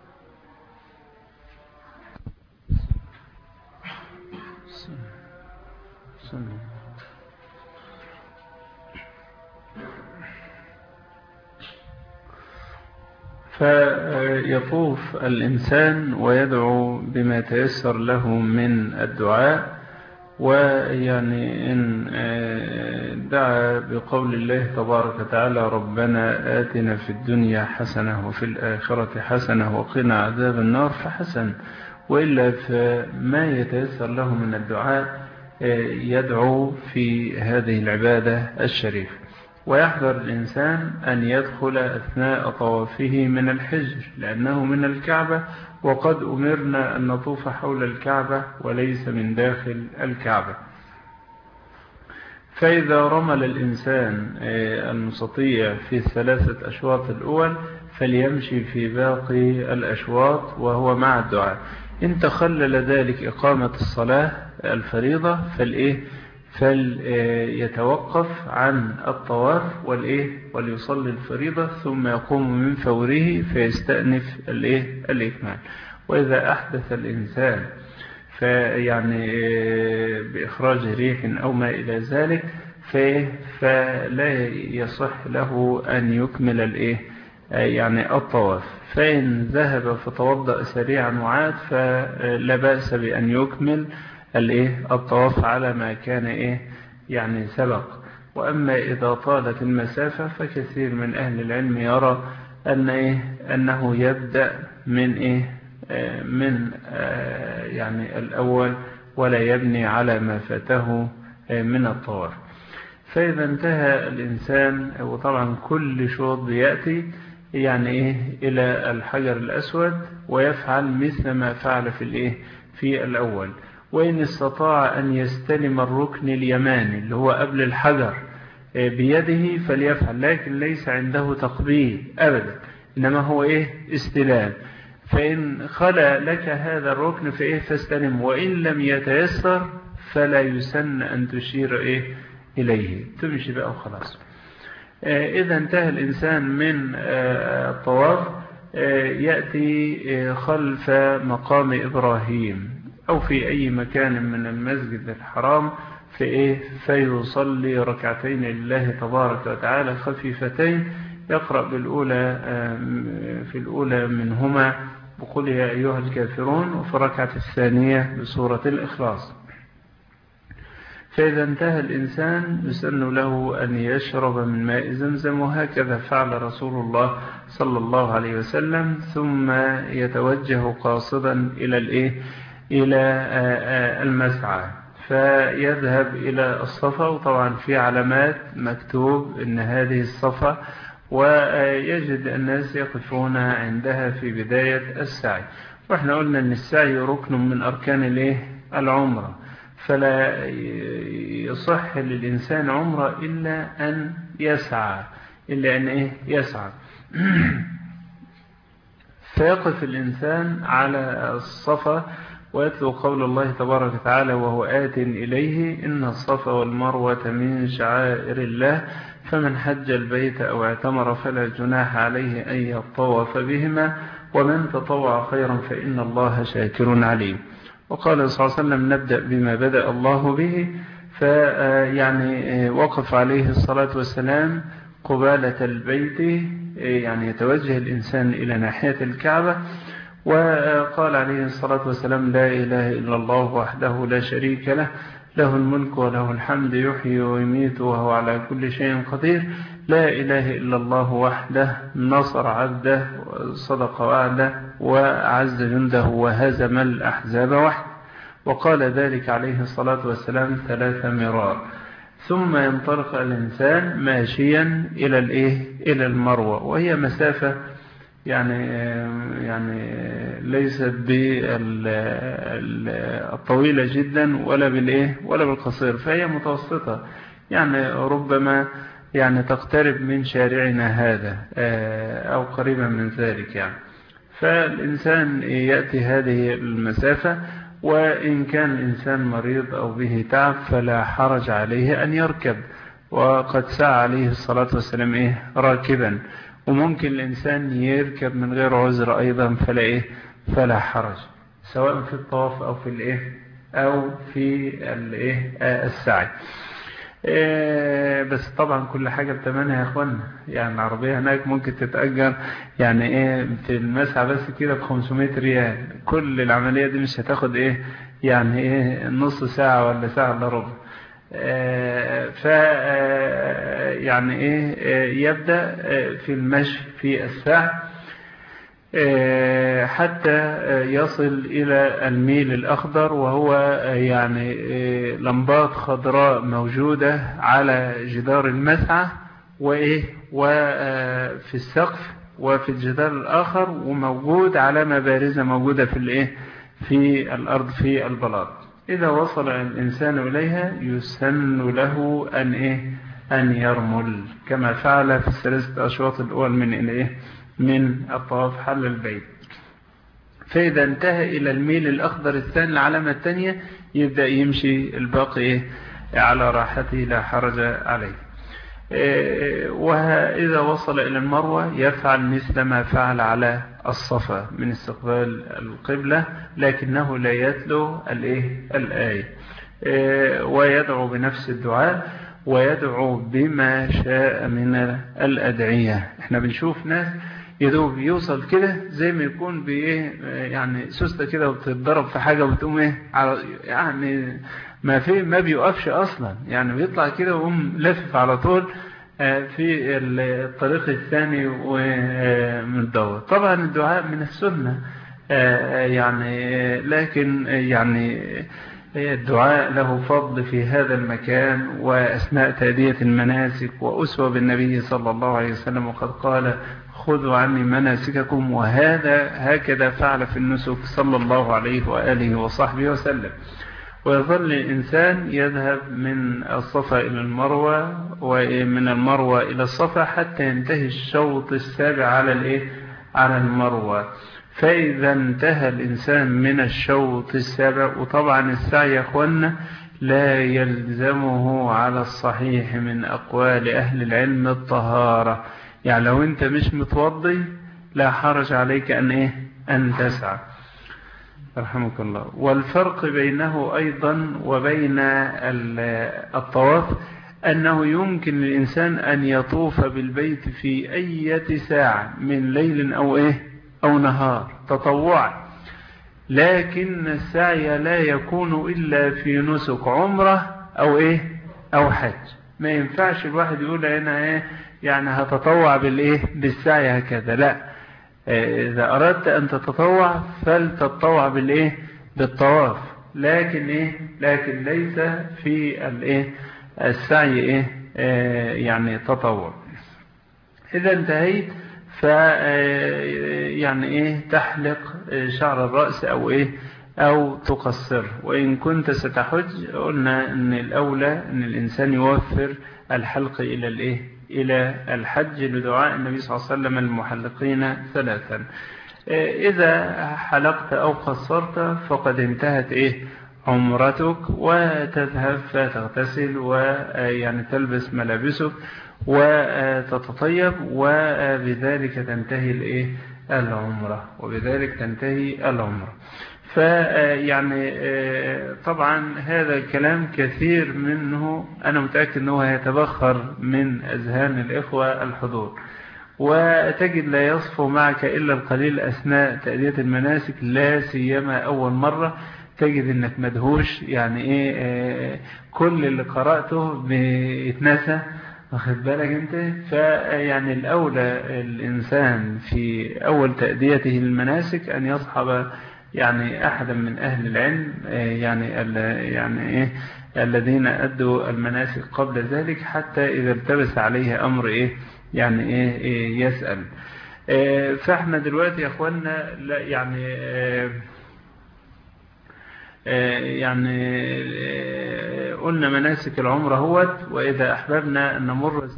فيطوف الإنسان ويدعو بما تيسر له من الدعاء، ويعني إن دعا بقول الله تبارك وتعالى ربنا آتنا في الدنيا حسنة وفي الآخرة حسنة وقنا عذاب النار فحسن، وإلا فما يتيسر له من الدعاء يدعو في هذه العبادة الشريفة. ويحذر الإنسان أن يدخل أثناء طوافه من الحجر لأنه من الكعبة، وقد أمرنا أن نطوف حول الكعبة وليس من داخل الكعبة. فإذا رمل الإنسان المستطيع في الثلاثة أشواط الأول فليمشي في باقي الأشواط وهو مع الدعاء. إن تخلل ذلك إقامة الصلاة الفريضة فالإيه فليتوقف عن الطواف والإيه وليصلي الفريضة ثم يقوم من فوره فيستأنف الإيه الإكمال. وإذا أحدث الإنسان فيعني بإخراج ريح أو ما إلى ذلك فلا يصح له أن يكمل الإيه يعني الطواف. فإن ذهب فتوضأ سريعا وعاد فلا بأس بأن يكمل الايه الطواف على ما كان ايه يعني سبق. واما اذا طالت المسافة فكثير من اهل العلم يرى ان ايه انه يبدأ من ايه آه من آه يعني الاول ولا يبني على ما فاته آه من الطواف. فاذا انتهى الانسان وطبعا كل شوط بياتي يعني ايه الى الحجر الاسود ويفعل مثل ما فعل في الايه في الاول. وإن استطاع أن يستلم الركن اليماني اللي هو قبل الحجر بيده فليفعل، لكن ليس عنده تقبيل أبدا، إنما هو إيه استلام. فإن خلى لك هذا الركن فإيه فاستلم، وإن لم يتيسر فلا يسن أن تشير إيه إليه، تمشي بقى وخلاص. إذا انتهى الإنسان من الطواف يأتي خلف مقام إبراهيم أو في أي مكان من المسجد الحرام في إيه فيصلي ركعتين لله تبارك وتعالى خفيفتين، يقرأ بالأولى في الأولى منهما بقول يا أيها الكافرون، وفي الركعة الثانية بسورة الإخلاص. فإذا انتهى الإنسان يسن له أن يشرب من ماء زمزم، وهكذا فعل رسول الله صلى الله عليه وسلم، ثم يتوجه قاصدا إلى الإيه إلى المسعى فيذهب إلى الصفا، وطبعا في علامات مكتوب إن هذه الصفا، ويجد الناس يقفون عندها في بداية السعي. وإحنا قلنا أن السعي ركن من أركان العمرة، فلا يصح للإنسان عمره إلا أن يسعى، إلا أن إيه يسعى. فيقف الإنسان على الصفا ويتلو قول الله تبارك وتعالى وهو آت إليه إن الصفا والمروة من شعائر الله فمن حج البيت أو اعتمر فلا جناح عليه أن يطوف بهما ومن تطوع خيرا فإن الله شاكر عليم. وقال صلى الله عليه وسلم نبدأ بما بدأ الله به، فيعني وقف عليه الصلاة والسلام قبالة البيت، يعني يتوجه الإنسان إلى ناحية الكعبة، وقال عليه الصلاة والسلام لا إله إلا الله وحده لا شريك له له الملك وله الحمد يحيي ويميت وهو على كل شيء قدير، لا إله إلا الله وحده نصر عبده صدق وعده وعز جنده وهزم الأحزاب وحده. وقال ذلك عليه الصلاة والسلام ثلاث مرار. ثم ينطلق الإنسان ماشيا إلى الإيه إلى المروة، وهي مسافة يعني يعني ليست بالطويلة جدا ولا بالإيه ولا بالقصير، فهي متوسطة، يعني ربما يعني تقترب من شارعنا هذا أو قريبا من ذلك يعني. فالإنسان يأتي هذه المسافة، وإن كان الإنسان مريض أو به تعب فلا حرج عليه أن يركب، وقد سعى عليه الصلاة والسلام إيه راكبا، وممكن الإنسان يركب من غير عذر أيضا فلا إيه فلا حرج، سواء في الطواف أو في الإيه أو في الإيه السعي. إيه بس طبعا كل حاجة بتمنها يا اخوانا، يعني العربية هناك ممكن تتأجر يعني ايه في المسعى بس كده بخمسمائة ريال، كل العملية دي مش هتاخد ايه يعني ايه نص ساعة ولا ساعة الا ربع. إيه ف يعني ايه يبدأ في المشي في السعي حتى يصل إلى الميل الأخضر، وهو يعني لمبات خضراء موجودة على جدار المسعى وإيه وفي السقف وفي الجدار الآخر، وموجود علامة بارزة موجودة في الإيه في الأرض في البلاط. إذا وصل الإنسان إليها يسن له أن إيه أن يرمل كما فعل في الثلاثة أشواط الأول من الإيه من الطواف حل البيت. فإذا انتهى إلى الميل الأخضر الثاني العلامة الثانية يبدأ يمشي الباقي إيه على راحته لا حرج عليه. إيه وإذا وصل إلى المروة يفعل مثل ما فعل على الصفا من استقبال القبلة، لكنه لا يتلو الإيه الآية، إيه ويدعو بنفس الدعاء ويدعو بما شاء من الأدعية. احنا بنشوف ناس يدوب يوصل كده زي ما يكون بإيه يعني سوستة كده وتتضرب في حاجة وتقوم إيه يعني ما في ما بيوقفش أصلا، يعني بيطلع كده ويقوم لفف على طول في الطريق الثاني ومن الدور. طبعا الدعاء من السنة يعني، لكن يعني الدعاء له فضل في هذا المكان وأثناء تأدية المناسك، وأسوة بالنبي صلى الله عليه وسلم، وقد قال خذوا عني مناسككم، وهذا هكذا فعل في النسك صلى الله عليه وآله وصحبه وسلم. ويظل الإنسان يذهب من الصفا إلى المروة ومن المروة إلى الصفا حتى ينتهي الشوط السابع على الإيه على المروة. فإذا انتهى الإنسان من الشوط السابع، وطبعا السعي يا أخوانا لا يلزمه على الصحيح من أقوال أهل العلم الطهارة، يعني لو أنت مش متوضي لا حرج عليك أن إيه أن تسعى رحمك الله. والفرق بينه أيضا وبين الطواف أنه يمكن للإنسان أن يطوف بالبيت في أي ساعة من ليل أو إيه أو نهار تطوعا، لكن السعي لا يكون إلا في نسك عمره أو إيه أو حج. ما ينفعش الواحد يقول أنا إيه يعني هتطوع بالإيه بالسعي هكذا، لا، إذا أردت أن تتطوع فلتتطوع بالإيه بالطواف، لكن إيه لكن ليس في الإيه السعي إيه يعني تطوع. إذا انتهيت ف يعني إيه تحلق شعر الرأس أو إيه أو تقصر. وإن كنت ستحج قلنا أن الأولى أن الإنسان يوفر الحلق إلى الإيه إلى الحج لدعاء النبي صلى الله عليه وسلم المحلقين ثلاثا. إذا حلقت أو قصرت فقد انتهت إيه عمرتك، وتذهب فتغتسل ويعني تلبس ملابسك وتتطيب، وبذلك تنتهي الإيه العمرة وبذلك تنتهي العمرة. فيعني طبعا هذا الكلام كثير منه أنا متأكد أنه هيتبخر من أذهان الإخوة الحضور، وتجد لا يصفو معك إلا القليل أثناء تأدية المناسك، لا سيما أول مرة تجد أنك مدهوش، يعني إيه كل اللي قرأته بيتنسى، واخد بالك أنت. فيعني الأولى الإنسان في أول تأديته المناسك أن يصحب يعني أحدا من أهل العلم، يعني يعني إيه الذين أدوا المناسك قبل ذلك، حتى إذا التبس عليه أمر إيه يعني إيه, إيه يسأل. إيه فإحنا دلوقتي يا أخوانا لا يعني إيه يعني إيه قلنا مناسك العمرة هوت، وإذا أحببنا أن نمر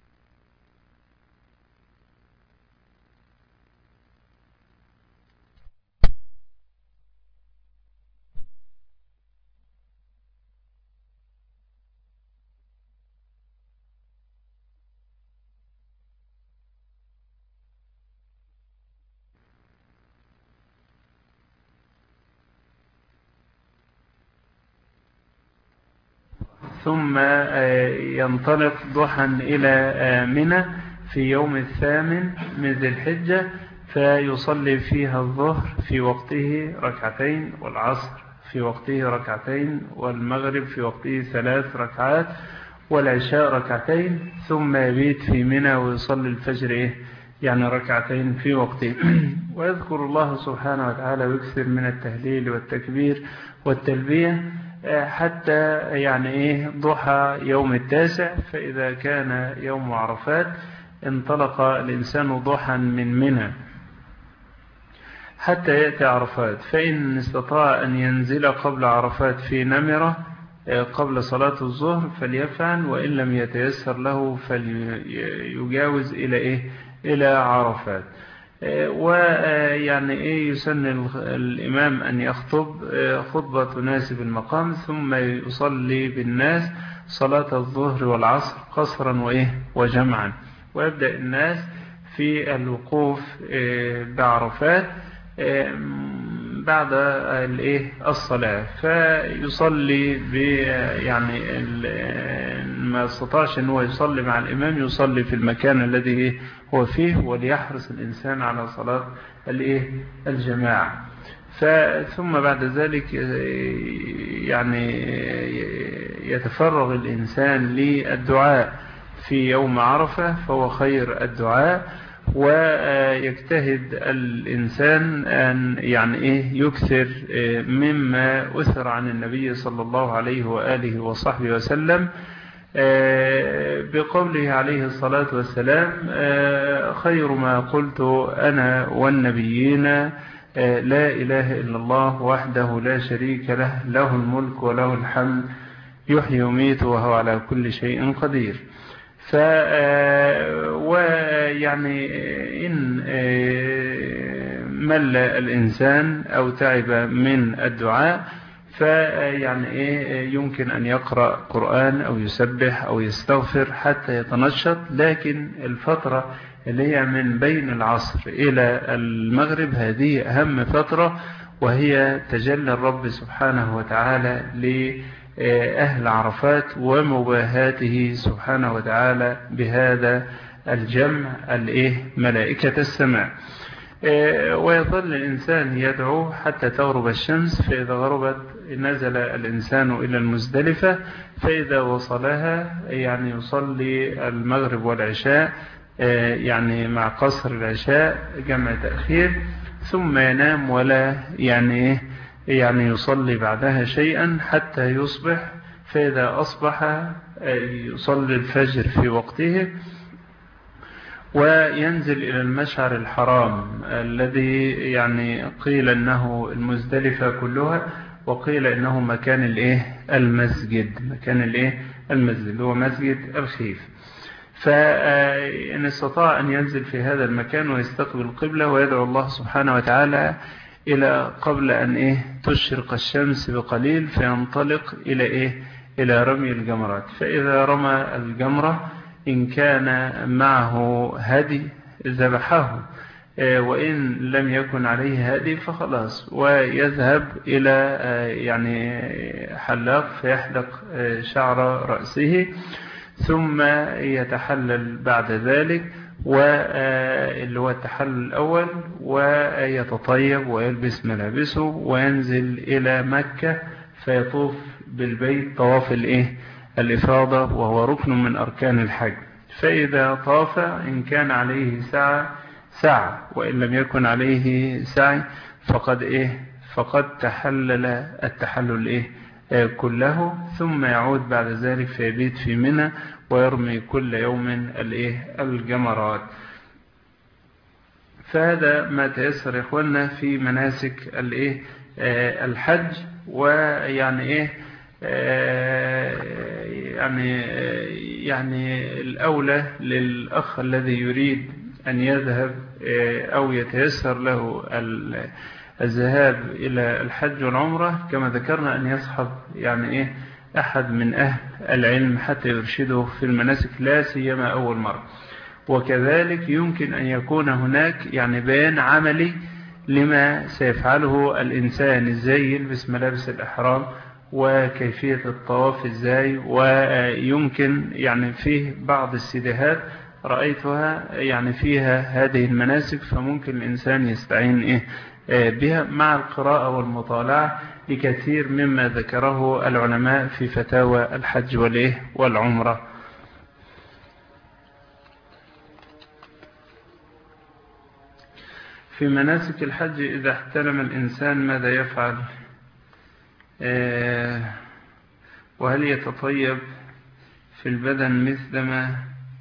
ثم ينطلق ضحى إلى منى في يوم الثامن من ذي الحجة، فيصلي فيها الظهر في وقته ركعتين، والعصر في وقته ركعتين، والمغرب في وقته ثلاث ركعات، والعشاء ركعتين، ثم يبيت في منى ويصلي الفجر إيه يعني ركعتين في وقته. ويذكر الله سبحانه وتعالى ويكثر من التهليل والتكبير والتلبية حتى يعني إيه ضحى يوم التاسع. فإذا كان يوم عرفات انطلق الإنسان ضحى من منى حتى يأتي عرفات، فإن استطاع أن ينزل قبل عرفات في نمرة قبل صلاة الظهر فليفعل، وإن لم يتيسر له فليجاوز إلى إيه إلى عرفات. ويعني إيه يسن الإمام أن يخطب خطبة تناسب المقام، ثم يصلي بالناس صلاة الظهر والعصر قصرا وإيه وجمعا، ويبدأ الناس في الوقوف بعرفات بعد الايه الصلاة، فيصلي يعني ما استطاعش ان هو يصلي مع الامام يصلي في المكان الذي هو فيه، وليحرص الانسان على صلاة الايه الجماعة. ثم بعد ذلك يعني يتفرغ الانسان للدعاء في يوم عرفة، فهو خير الدعاء، ويجتهد الإنسان أن يعني إيه يكثر مما أثر عن النبي صلى الله عليه وآله وصحبه وسلم بقوله عليه الصلاة والسلام: خير ما قلت أنا والنبيين لا إله إلا الله وحده لا شريك له، له الملك وله الحمد يحيي ويميت وهو على كل شيء قدير. ف ويعني إن مل الإنسان أو تعب من الدعاء فيعني إيه يمكن أن يقرأ قرآن أو يسبح أو يستغفر حتى يتنشط. لكن الفترة اللي هي من بين العصر إلى المغرب هذه أهم فترة، وهي تجلى الرب سبحانه وتعالى لأهل عرفات ومباهاته سبحانه وتعالى بهذا الجمع الإيه ملائكة السماء. ويظل الإنسان يدعو حتى تغرب الشمس، فإذا غربت نزل الإنسان إلى المزدلفة، فإذا وصلها يعني يصلي المغرب والعشاء يعني مع قصر العشاء جمع تأخير، ثم ينام ولا يعني يعني يصلي بعدها شيئا حتى يصبح، فإذا أصبح يصلي الفجر في وقته، وينزل إلى المشعر الحرام الذي يعني قيل أنه المزدلفة كلها، وقيل أنه مكان الإيه المسجد، مكان الإيه المسجد هو مسجد الخيف. فإن استطاع أن ينزل في هذا المكان ويستقبل القبلة ويدعو الله سبحانه وتعالى إلى قبل أن إيه تشرق الشمس بقليل، فينطلق إلى إيه إلى رمي الجمرات. فإذا رمى الجمرة إن كان معه هدي ذبحه، وإن لم يكن عليه هدي فخلاص، ويذهب إلى يعني حلاق فيحلق شعر رأسه، ثم يتحلل بعد ذلك، واللي هو التحلل الأول، ويتطيب ويلبس ملابسه وينزل إلى مكة فيطوف بالبيت طواف الإيه الإفاضة، وهو ركن من أركان الحج. فإذا طاف إن كان عليه سعى سعى، وإن لم يكن عليه سعي فقد إيه فقد تحلل التحلل إيه كله، ثم يعود بعد ذلك فيبيت في منى ويرمي كل يوم الإيه الجمرات. فهذا ما تيسر إخواننا في مناسك الإيه الحج. ويعني إيه يعني يعني الأولى للأخ الذي يريد أن يذهب أو يتيسر له الذهاب إلى الحج والعمرة كما ذكرنا أن يصحب يعني إيه أحد من أهل العلم حتى يرشده في المناسك، لا سيما أول مرة. وكذلك يمكن أن يكون هناك يعني بيان عملي لما سيفعله الإنسان، إزاي يلبس ملابس الإحرام وكيفية الطواف إزاي. ويمكن يعني فيه بعض السيديهات رأيتها يعني فيها هذه المناسك، فممكن الإنسان يستعين إيه بها مع القراءة والمطالعة لكثير مما ذكره العلماء في فتاوى الحج والإيه والعمرة. في مناسك الحج إذا احتلم الإنسان ماذا يفعل؟ وهل يتطيب في البدن مثلما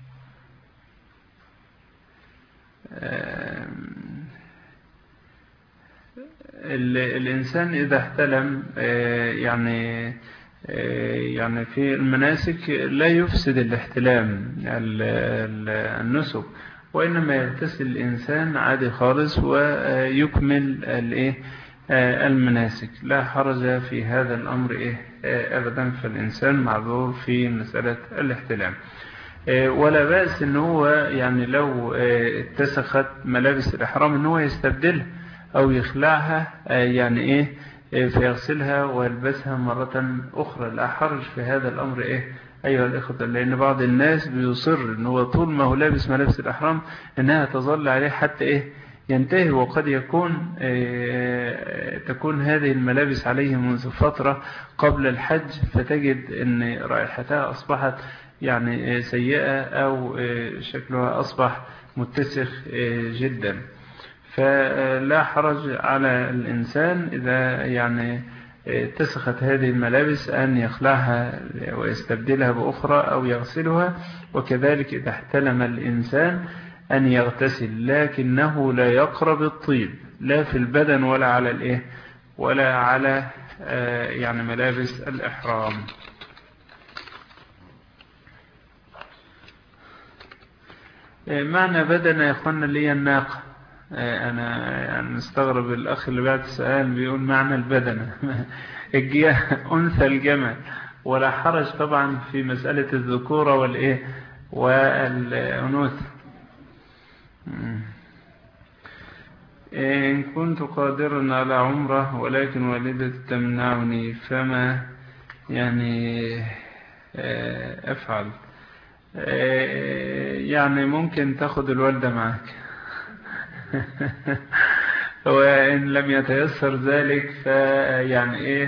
الإنسان إذا احتلم يعني يعني في المناسك لا يفسد الاحتلام النسك، وإنما يغتسل الإنسان عادي خالص ويكمل المناسك، لا حرج في هذا الأمر إيه أبدا، فالإنسان معذور في مسألة الاحتلام. ولا بأس إن هو يعني لو اتسخت ملابس الإحرام إن هو يستبدلها أو يخلعها يعني إيه فيغسلها ويلبسها مرة أخرى، لا حرج في هذا الأمر إيه أيها الإخوة. لأن بعض الناس بيصر إن هو طول ما هو لابس ملابس الإحرام إنها تظل عليه حتى إيه ينتهي، وقد يكون تكون هذه الملابس عليه منذ فترة قبل الحج، فتجد أن رائحتها أصبحت يعني سيئة أو شكلها أصبح متسخ جدا. فلا حرج على الإنسان إذا يعني اتسخت هذه الملابس أن يخلعها ويستبدلها بأخرى أو يغسلها. وكذلك إذا احتلم الإنسان أن يغتسل، لكنه لا يقرب الطيب لا في البدن ولا على الإيه ولا على يعني ملابس الإحرام. معنى بدن يا أخوانا اللي هي الناقة. أنا يعني مستغرب الأخ اللي بعد السؤال بيقول معنى البدن أنثى الجمل، ولا حرج طبعا في مسألة الذكورة والإيه والأنوثة. إن كنت قادرا على عمره ولكن والدتي تمنعني فما يعني أفعل؟ يعني ممكن تاخد الوالدة معك وإن لم يتيسر ذلك فيعني إيه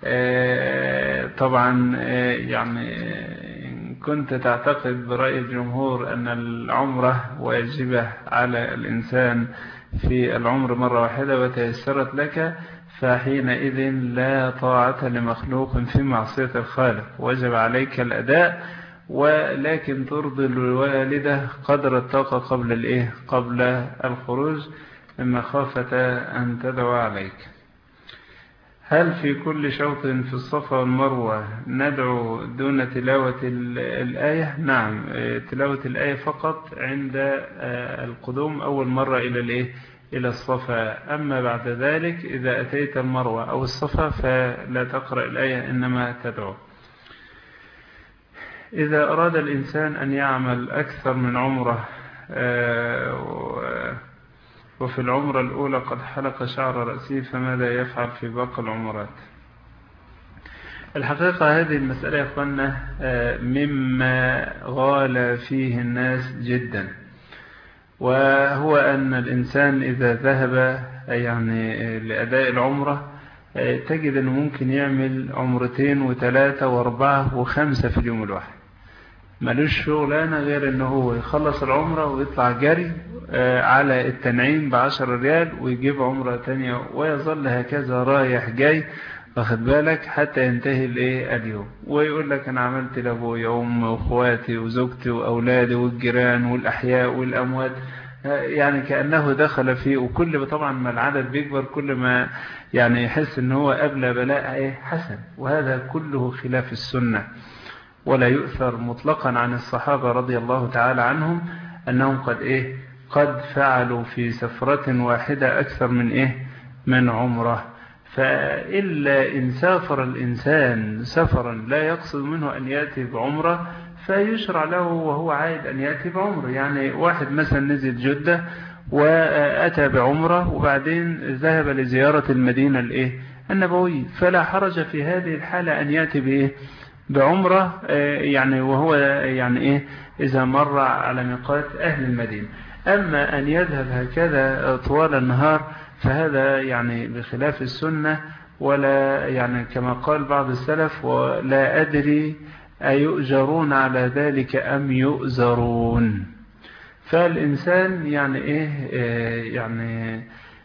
طبعا يعني إن كنت تعتقد برأي الجمهور أن العمرة واجبة على الإنسان في العمر مرة واحدة وتيسرت لك، فحينئذ لا طاعة لمخلوق في معصية الخالق، وجب عليك الأداء ولكن ترضي الوالدة قدر الطاقة قبل الإيه قبل الخروج مما خافت أن تدعو عليك. هل في كل شوط في الصفا والمروة ندعو دون تلاوة الآية؟ نعم، تلاوة الآية فقط عند القدوم أول مرة إلى الإيه إلى الصفا. أما بعد ذلك إذا أتيت المروة أو الصفا فلا تقرأ الآية إنما تدعو. إذا أراد الإنسان أن يعمل أكثر من عمره وفي العمرة الأولى قد حلق شعر رأسه فماذا يفعل في باقي العمرات؟ الحقيقة هذه المسألة يا أخوانا مما غال فيه الناس جدا، وهو أن الإنسان إذا ذهب يعني لأداء العمرة تجد أنه ممكن يعمل عمرتين وثلاثة واربعة وخمسة في اليوم الواحد، ملوش شغلانة غير أنه هو يخلص العمرة ويطلع جري على التنعيم بعشر ريال ويجيب عمرة تانية ويظل هكذا رايح جاي، واخد بالك، حتى ينتهي الايه اليوم، ويقول لك انا عملت لابويا وامي واخواتي وزوجتي واولادي والجيران والاحياء والاموات، يعني كأنه دخل فيه. وكل طبعا ما العدد بيكبر كل ما يعني يحس ان هو قبل بلاء ايه حسن، وهذا كله خلاف السنة، ولا يؤثر مطلقا عن الصحابة رضي الله تعالى عنهم انهم قد ايه قد فعلوا في سفرة واحدة اكثر من ايه من عمره. فإلا إن سافر الإنسان سفرا لا يقصد منه أن يأتي بعمرة فيشرع له وهو عايد أن يأتي بعمرة. يعني واحد مثلا نزل جدة وأتى بعمرة وبعدين ذهب لزيارة المدينة الإيه النبوية، فلا حرج في هذه الحالة أن يأتي بإيه بعمرة، يعني وهو يعني إيه إذا مر على ميقات أهل المدينة. أما أن يذهب هكذا طوال النهار فهذا يعني بخلاف السنة، ولا يعني كما قال بعض السلف ولا أدري أيؤجرون على ذلك أم يؤزرون. فالإنسان يعني إيه يعني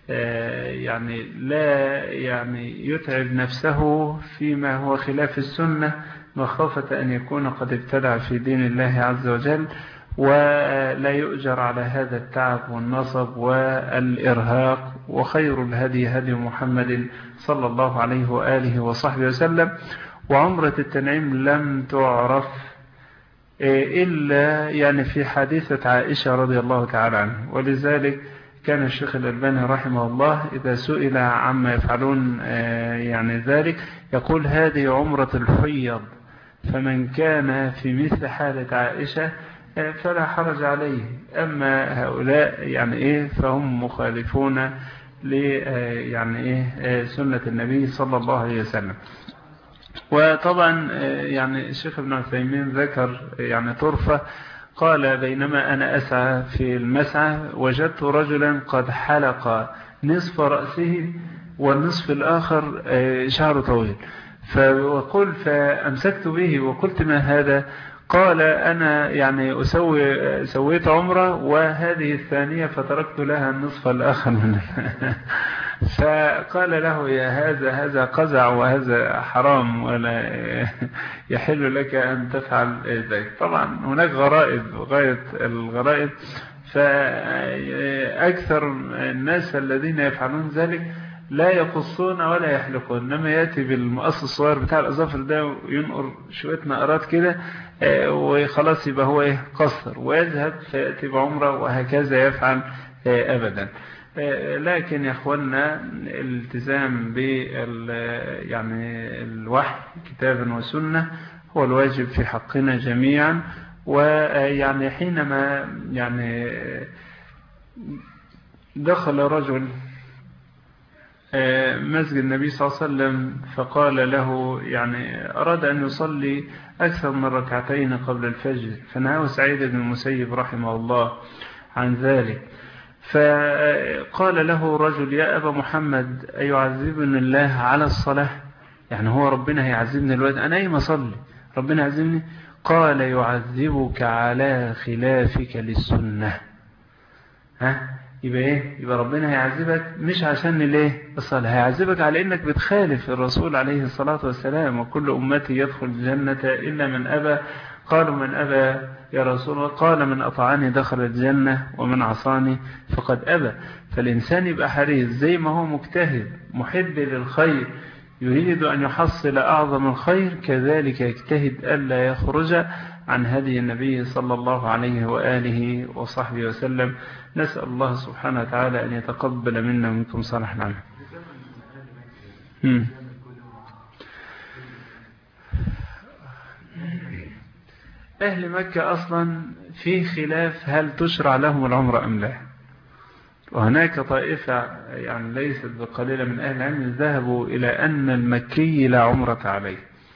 يعني لا يعني يتعب نفسه فيما هو خلاف السنة مخافة أن يكون قد ابتدع في دين الله عز وجل، ولا يؤجر على هذا التعب والنصب والإرهاق. وخير الهدي هدي محمد صلى الله عليه وآله وصحبه وسلم. وعمرة التنعيم لم تعرف إلا يعني في حادثة عائشة رضي الله تعالى عنها، ولذلك كان الشيخ الألباني رحمه الله إذا سئل عما يفعلون يعني ذلك يقول هذه عمرة الحيض، فمن كان في مثل حالة عائشة فلا حرج عليه. أما هؤلاء يعني إيه فهم مخالفون ل يعني إيه سنة النبي صلى الله عليه وسلم. وطبعا يعني الشيخ ابن عثيمين ذكر يعني طرفة، قال بينما أنا أسعى في المسعى وجدت رجلا قد حلق نصف رأسه والنصف الآخر شعره طويل، فقل فأمسكت به وقلت ما هذا؟ قال أنا يعني أسوي سويت عمرة وهذه الثانية فتركت لها النصف الآخر منها. فقال له يا هذا هذا قزع وهذا حرام ولا يحل لك أن تفعل ذلك. طبعا هناك غرائب غاية الغرائب، فأكثر الناس الذين يفعلون ذلك لا يقصون ولا يحلقون، إنما يأتي بالمقص الصغير بتاع الأظافر ده وينقر شوية نقرات كده وخلاص يبقى هو ايه قصر ويذهب فيأتي بعمرة، وهكذا يفعل أبدا. لكن يا اخوانا الالتزام بال يعني الوحي كتابا وسنة هو الواجب في حقنا جميعا. ويعني حينما يعني دخل رجل مسجد النبي صلى الله عليه وسلم فقال له يعني أراد أن يصلي أكثر من ركعتين قبل الفجر، فنهاه سعيد بن المسيب رحمه الله عن ذلك. فقال له رجل يا أبا محمد أيعذبني الله على الصلاة؟ يعني هو ربنا هيعذبني الوقت أنا أي ما أصلي ربنا يعذبني؟ قال يعذبك على خلافك للسنة. ها يبقى ايه؟ يبقى ربنا هيعذبك مش عشان ليه الصلاة، هيعذبك على انك بتخالف الرسول عليه الصلاة والسلام، وكل امتي يدخل الجنة الا من ابى. قالوا من أبى يا رسول الله؟ قال من أطعني دخل الجنة ومن عصاني فقد أبى. فالإنسان يبقى حريص زي ما هو مجتهد محب للخير يريد أن يحصل أعظم الخير، كذلك يجتهد ألا يخرج عن هدي النبي صلى الله عليه وآله وصحبه وسلم. نسأل الله سبحانه وتعالى أن يتقبل منا ومنكم صالح العمل. أهل مكة أصلا في خلاف هل تشرع لهم العمرة أم لا، وهناك طائفة يعني ليست بقليلة من أهل العلم ذهبوا إلى أن المكي لا عمرة عليه.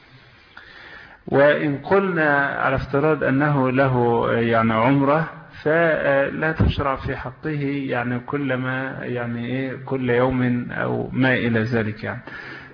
وإن قلنا على افتراض أنه له يعني عمرة فلا تشرع في حقه يعني كل ما يعني إيه كل يوم أو ما إلى ذلك يعني.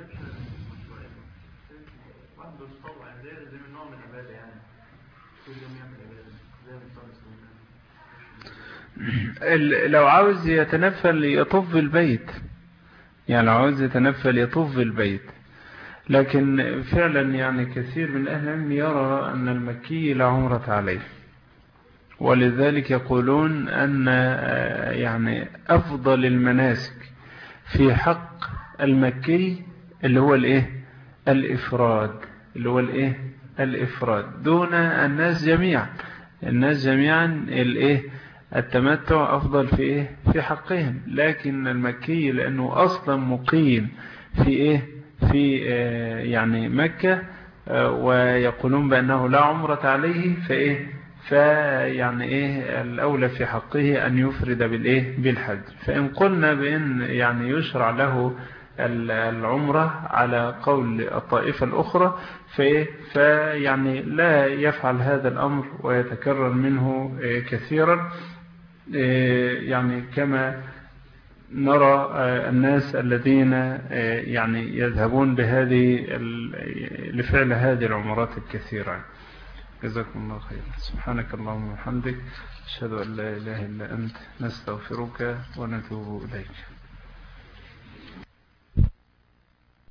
لو عاوز يتنفل يطوف بالبيت، يعني لو عاوز يتنفل يطوف بالبيت. لكن فعلا يعني كثير من أهل العلم يرى أن المكي لا عمرة عليه، ولذلك يقولون أن يعني أفضل المناسك في حق المكي اللي هو الإيه الإفراد، اللي هو الإيه الإفراد دون الناس جميعا. الناس جميعا الإيه التمتع أفضل في إيه في حقهم، لكن المكي لأنه أصلا مقيم في إيه في يعني مكة ويقولون بأنه لا عمرة عليه فإيه فيعني إيه الأولى في حقه أن يفرد بالإيه بالحج. فإن قلنا بأن يعني يشرع له العمرة على قول الطائفة الأخرى فإيه فيعني لا يفعل هذا الأمر ويتكرر منه كثيرا، يعني كما نرى الناس الذين يعني يذهبون بهذه لفعل هذه العمرات الكثيرة. جزاكم الله خير. سبحانك اللهم وبحمدك، أشهد أن لا إله إلا أنت، نستغفرك ونتوب إليك.